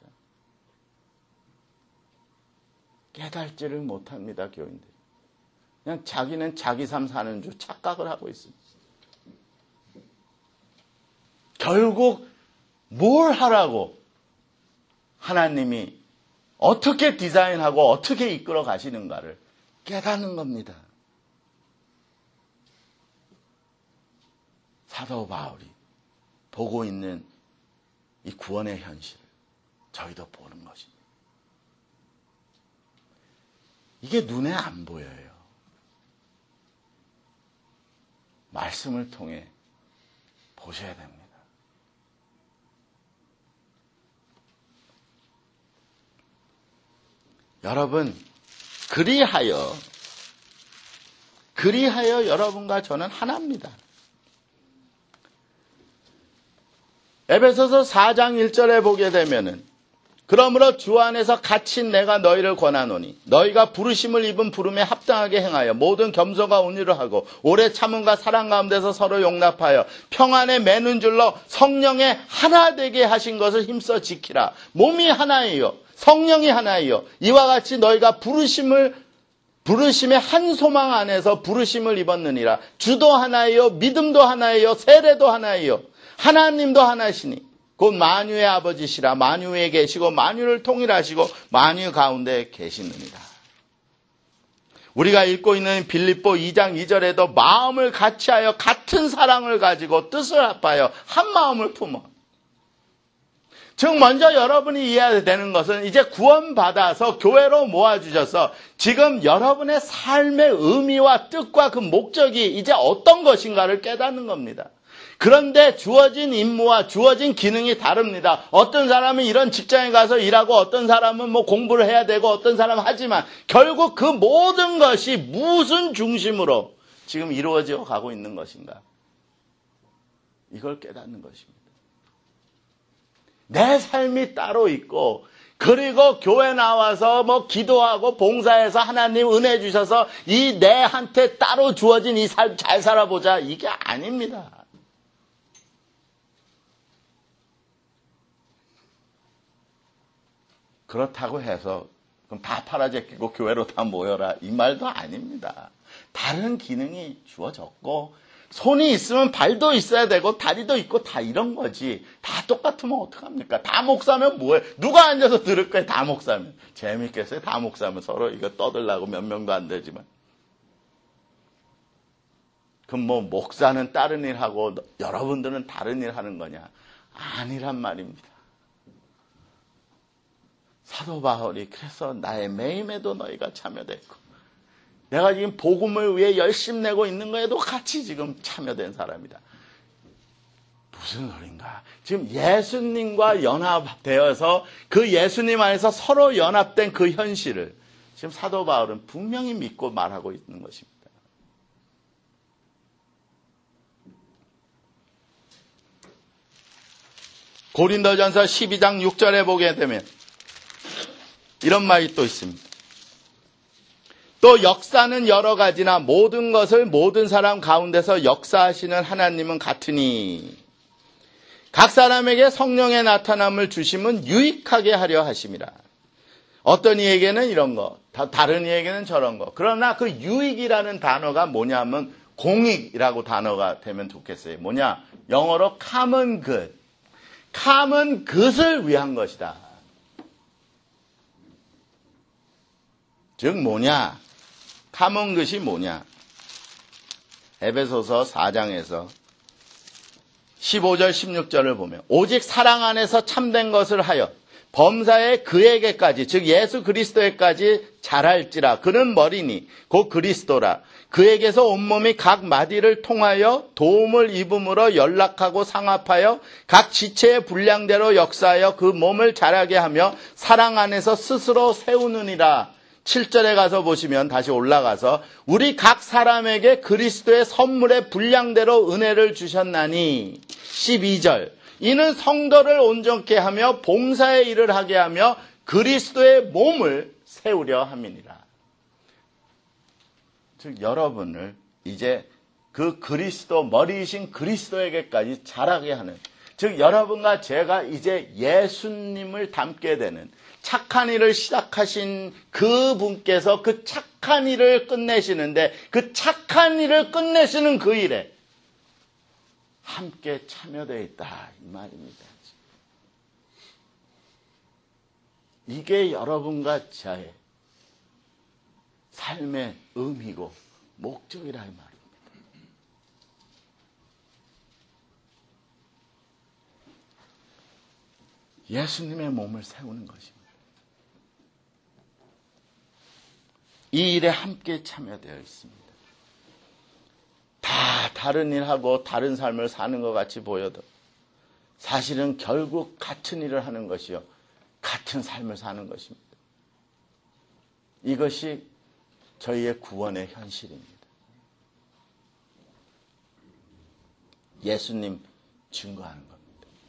깨달지를 못합니다, 교인들. 그냥 자기는 자기 삶 사는 줄 착각을 하고 있습니다. 결국 뭘 하라고 하나님이 어떻게 디자인하고 어떻게 이끌어 가시는가를 깨닫는 겁니다. 사도 바울이 보고 있는 이 구원의 현실을 저희도 보는 것입니다. 이게 눈에 안 보여요. 말씀을 통해 보셔야 됩니다. 여러분, 그리하여, 그리하여 여러분과 저는 하나입니다. 에베소서 사 장 일 절에 보게 되면은 그러므로 주 안에서 갇힌 내가 너희를 권하노니 너희가 부르심을 입은 부름에 합당하게 행하여 모든 겸손과 온유를 하고 오래 참음과 사랑 가운데서 서로 용납하여 평안에 매는 줄로 성령의 하나 되게 하신 것을 힘써 지키라. 몸이 하나예요. 성령이 하나예요. 이와 같이 너희가 부르심을 부르심의 한 소망 안에서 부르심을 입었느니라. 주도 하나예요. 믿음도 하나예요. 세례도 하나예요. 하나님도 하나시니 곧 만유의 아버지시라. 만유에 계시고 만유를 통일하시고 만유 가운데 계시느니라. 우리가 읽고 있는 빌립보 이 장 이 절에도 마음을 같이하여 같은 사랑을 가지고 뜻을 합하여 한 마음을 품어. 즉 먼저 여러분이 이해해야 되는 것은 이제 구원받아서 교회로 모아주셔서 지금 여러분의 삶의 의미와 뜻과 그 목적이 이제 어떤 것인가를 깨닫는 겁니다. 그런데 주어진 임무와 주어진 기능이 다릅니다. 어떤 사람은 이런 직장에 가서 일하고 어떤 사람은 뭐 공부를 해야 되고 어떤 사람은 하지만 결국 그 모든 것이 무슨 중심으로 지금 이루어져 가고 있는 것인가? 이걸 깨닫는 것입니다. 내 삶이 따로 있고 그리고 교회 나와서 뭐 기도하고 봉사해서 하나님 은혜 주셔서 이 내한테 따로 주어진 이 삶 잘 살아보자. 이게 아닙니다. 그렇다고 해서 그럼 다 팔아제끼고 교회로 다 모여라. 이 말도 아닙니다. 다른 기능이 주어졌고 손이 있으면 발도 있어야 되고 다리도 있고 다 이런 거지. 다 똑같으면 어떡합니까? 다 목사면 뭐해? 누가 앉아서 들을 거야? 다 목사면. 재밌겠어요? 다 목사면 서로 이거 떠들라고 몇 명도 안 되지만. 그럼 뭐 목사는 다른 일 하고 여러분들은 다른 일 하는 거냐? 아니란 말입니다. 사도 바울이 그래서 나의 매임에도 너희가 참여됐고 내가 지금 복음을 위해 열심 내고 있는 거에도 같이 지금 참여된 사람이다. 무슨 소린가? 지금 예수님과 연합되어서 그 예수님 안에서 서로 연합된 그 현실을 지금 사도 바울은 분명히 믿고 말하고 있는 것입니다. 고린도전서 십이 장 육 절에 보게 되면 이런 말이 또 있습니다. 또 역사는 여러 가지나 모든 것을 모든 사람 가운데서 역사하시는 하나님은 같으니 각 사람에게 성령의 나타남을 주심은 유익하게 하려 하심이라. 어떤 이에게는 이런 거, 다른 이에게는 저런 거. 그러나 그 유익이라는 단어가 뭐냐면 공익이라고 단어가 되면 좋겠어요. 뭐냐? 영어로 common good. common good을 위한 것이다. 즉 뭐냐? common good이 뭐냐? 에베소서 사 장에서 십오 절 십육 절을 보면 오직 사랑 안에서 참된 것을 하여 범사에 그에게까지 즉 예수 그리스도에까지 자랄지라. 그는 머리니 곧 그리스도라. 그에게서 온몸이 각 마디를 통하여 도움을 입음으로 연락하고 상합하여 각 지체의 분량대로 역사하여 그 몸을 자라게 하며 사랑 안에서 스스로 세우느니라. 칠 절에 가서 보시면 다시 올라가서 우리 각 사람에게 그리스도의 선물의 분량대로 은혜를 주셨나니 십이 절 이는 성도를 온전케 하며 봉사의 일을 하게 하며 그리스도의 몸을 세우려 함이니라. 즉 여러분을 이제 그 그리스도 머리이신 그리스도에게까지 자라게 하는 즉 여러분과 제가 이제 예수님을 닮게 되는 착한 일을 시작하신 그 분께서 그 착한 일을 끝내시는데 그 착한 일을 끝내시는 그 일에 함께 참여되어 있다 이 말입니다. 이게 여러분과 저의 삶의 의미고 목적이라 이 말입니다. 예수님의 몸을 세우는 것입니다. 이 일에 함께 참여되어 있습니다. 다 다른 일하고 다른 삶을 사는 것 같이 보여도 사실은 결국 같은 일을 하는 것이요. 같은 삶을 사는 것입니다. 이것이 저희의 구원의 현실입니다. 예수님 증거하는 겁니다.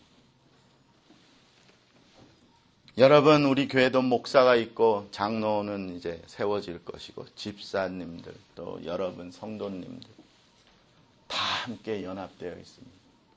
여러분, 우리 교회도 목사가 있고 장로는 이제 세워질 것이고 집사님들 또 여러분 성도님들 다 함께 연합되어 있습니다.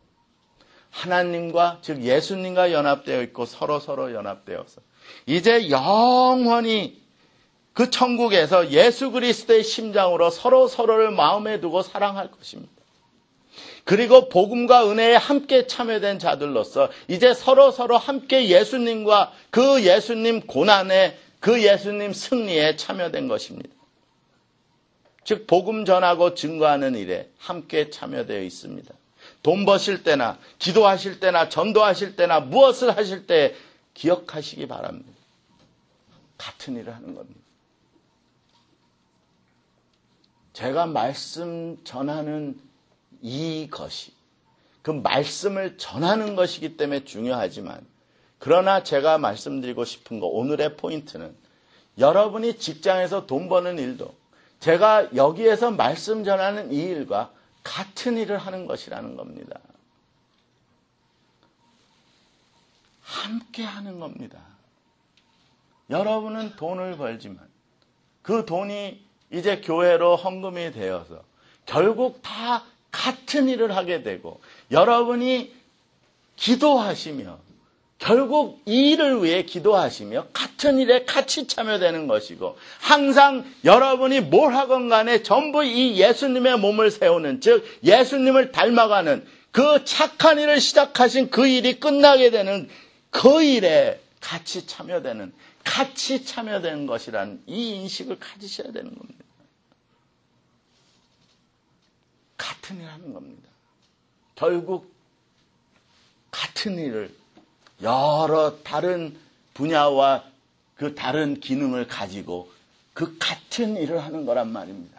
하나님과 즉 예수님과 연합되어 있고 서로 서로 연합되어서 이제 영원히 그 천국에서 예수 그리스도의 심장으로 서로 서로를 마음에 두고 사랑할 것입니다. 그리고 복음과 은혜에 함께 참여된 자들로서 이제 서로 서로 함께 예수님과 그 예수님 고난에 그 예수님 승리에 참여된 것입니다. 즉 복음 전하고 증거하는 일에 함께 참여되어 있습니다. 돈 버실 때나 기도하실 때나 전도하실 때나 무엇을 하실 때 기억하시기 바랍니다. 같은 일을 하는 겁니다. 제가 말씀 전하는 이것이 그 말씀을 전하는 것이기 때문에 중요하지만, 그러나 제가 말씀드리고 싶은 거, 오늘의 포인트는 여러분이 직장에서 돈 버는 일도 제가 여기에서 말씀 전하는 이 일과 같은 일을 하는 것이라는 겁니다. 함께 하는 겁니다. 여러분은 돈을 벌지만 그 돈이 이제 교회로 헌금이 되어서 결국 다 같은 일을 하게 되고, 여러분이 기도하시며 결국 이 일을 위해 기도하시며 같은 일에 같이 참여되는 것이고, 항상 여러분이 뭘 하건 간에 전부 이 예수님의 몸을 세우는, 즉 예수님을 닮아가는 그 착한 일을 시작하신 그 일이 끝나게 되는 그 일에 같이 참여되는, 같이 참여되는 것이라는 이 인식을 가지셔야 되는 겁니다. 같은 일을 하는 겁니다. 결국 같은 일을 여러 다른 분야와 그 다른 기능을 가지고 그 같은 일을 하는 거란 말입니다.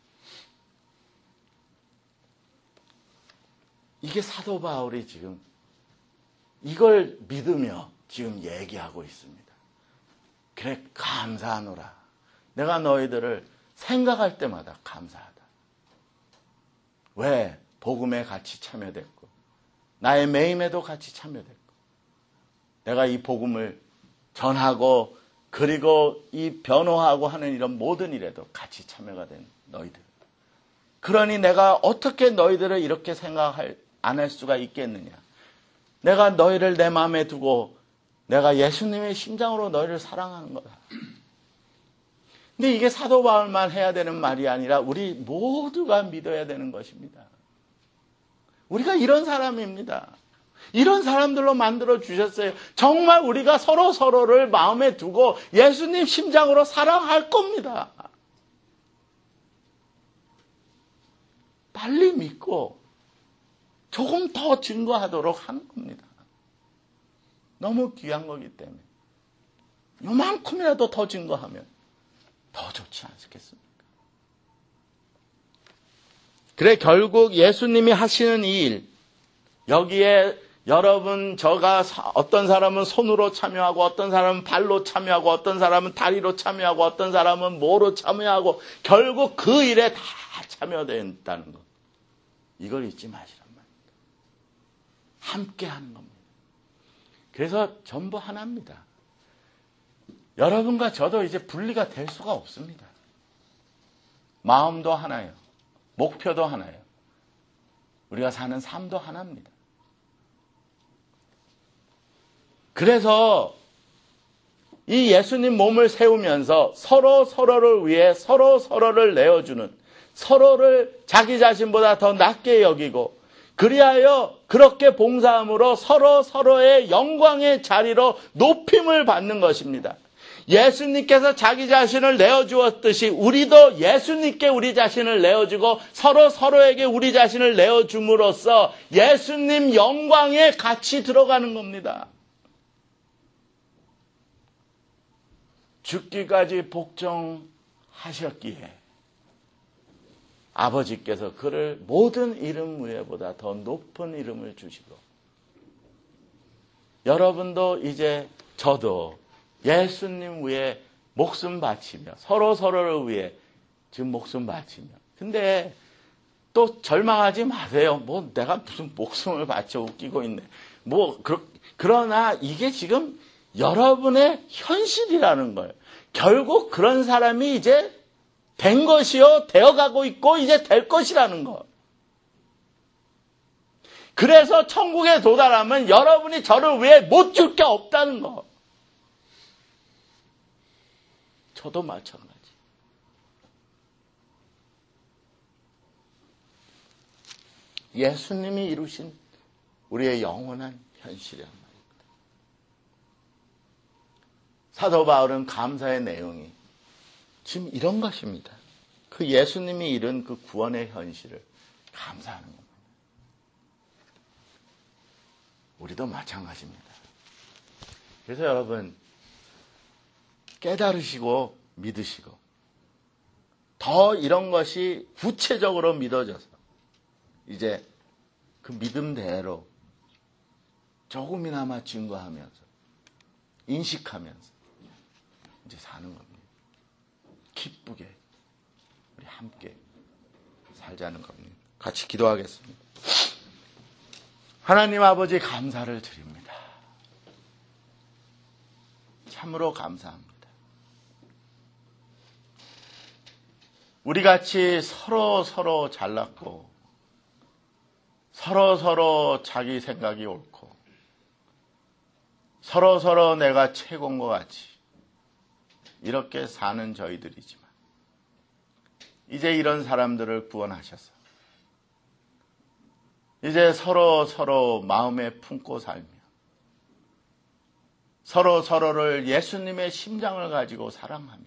이게 사도 바울이 지금 이걸 믿으며 지금 얘기하고 있습니다. 그래, 감사하노라. 내가 너희들을 생각할 때마다 감사하다. 왜? 복음에 같이 참여됐고 나의 매임에도 같이 참여됐고, 내가 이 복음을 전하고 그리고 이 변호하고 하는 이런 모든 일에도 같이 참여가 된 너희들. 그러니 내가 어떻게 너희들을 이렇게 생각할 안 할 수가 있겠느냐. 내가 너희를 내 마음에 두고 내가 예수님의 심장으로 너희를 사랑하는 거다. 근데 이게 사도 바울만 해야 되는 말이 아니라 우리 모두가 믿어야 되는 것입니다. 우리가 이런 사람입니다. 이런 사람들로 만들어 주셨어요. 정말 우리가 서로 서로를 마음에 두고 예수님 심장으로 사랑할 겁니다. 빨리 믿고 조금 더 증거하도록 하는 겁니다. 너무 귀한 거기 때문에 요만큼이라도 더 증거하면 더 좋지 않겠습니까? 그래, 결국 예수님이 하시는 이 일, 여기에 여러분, 저가 어떤 사람은 손으로 참여하고 어떤 사람은 발로 참여하고 어떤 사람은 다리로 참여하고 어떤 사람은 뭐로 참여하고 결국 그 일에 다 참여된다는 것, 이걸 잊지 마시란 말입니다. 함께 하는 겁니다. 그래서 전부 하나입니다. 여러분과 저도 이제 분리가 될 수가 없습니다. 마음도 하나예요. 목표도 하나예요. 우리가 사는 삶도 하나입니다. 그래서 이 예수님 몸을 세우면서 서로 서로를 위해 서로 서로를 내어주는, 서로를 자기 자신보다 더 낮게 여기고, 그리하여 그렇게 봉사함으로 서로 서로의 영광의 자리로 높임을 받는 것입니다. 예수님께서 자기 자신을 내어주었듯이 우리도 예수님께 우리 자신을 내어주고 서로 서로에게 우리 자신을 내어줌으로써 예수님 영광에 같이 들어가는 겁니다. 죽기까지 복종하셨기에 아버지께서 그를 모든 이름 위에보다 더 높은 이름을 주시고, 여러분도 이제 저도 예수님 위해 목숨 바치며 서로 서로를 위해 지금 목숨 바치며, 근데 또 절망하지 마세요. 뭐 내가 무슨 목숨을 바쳐 웃기고 있네. 뭐 그러, 그러나 이게 지금 여러분의 현실이라는 거예요. 결국 그런 사람이 이제 된 것이요, 되어가고 있고 이제 될 것이라는 것. 그래서 천국에 도달하면 여러분이 저를 위해 못 줄 게 없다는 것. 저도 마찬가지. 예수님이 이루신 우리의 영원한 현실이란 말입니다. 사도 바울은 감사의 내용이 지금 이런 것입니다. 그 예수님이 이룬 그 구원의 현실을 감사하는 겁니다. 우리도 마찬가지입니다. 그래서 여러분, 깨달으시고 믿으시고 더 이런 것이 구체적으로 믿어져서 이제 그 믿음대로 조금이나마 증거하면서 인식하면서 이제 사는 겁니다. 기쁘게 우리 함께 살자는 겁니다. 같이 기도하겠습니다. 하나님 아버지 감사를 드립니다. 참으로 감사합니다. 우리 같이 서로 서로 잘났고 서로 서로 자기 생각이 옳고 서로 서로 내가 최고인 것 같이 이렇게 사는 저희들이지만 이제 이런 사람들을 구원하셔서 이제 서로 서로 마음에 품고 살며 서로 서로를 예수님의 심장을 가지고 사랑하며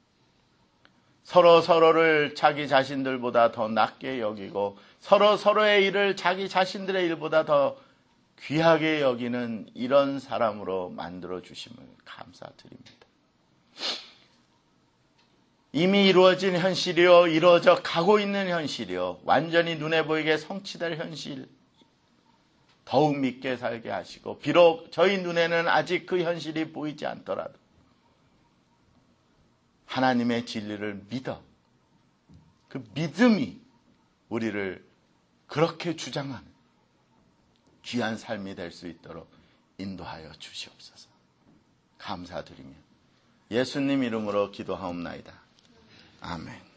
서로 서로를 자기 자신들보다 더 낮게 여기고 서로 서로의 일을 자기 자신들의 일보다 더 귀하게 여기는 이런 사람으로 만들어 주심을 감사드립니다. 이미 이루어진 현실이요, 이루어져 가고 있는 현실이요, 완전히 눈에 보이게 성취될 현실, 더욱 믿게 살게 하시고 비록 저희 눈에는 아직 그 현실이 보이지 않더라도 하나님의 진리를 믿어 그 믿음이 우리를 그렇게 주장하는 귀한 삶이 될 수 있도록 인도하여 주시옵소서. 감사드리며 예수님 이름으로 기도하옵나이다. 아멘.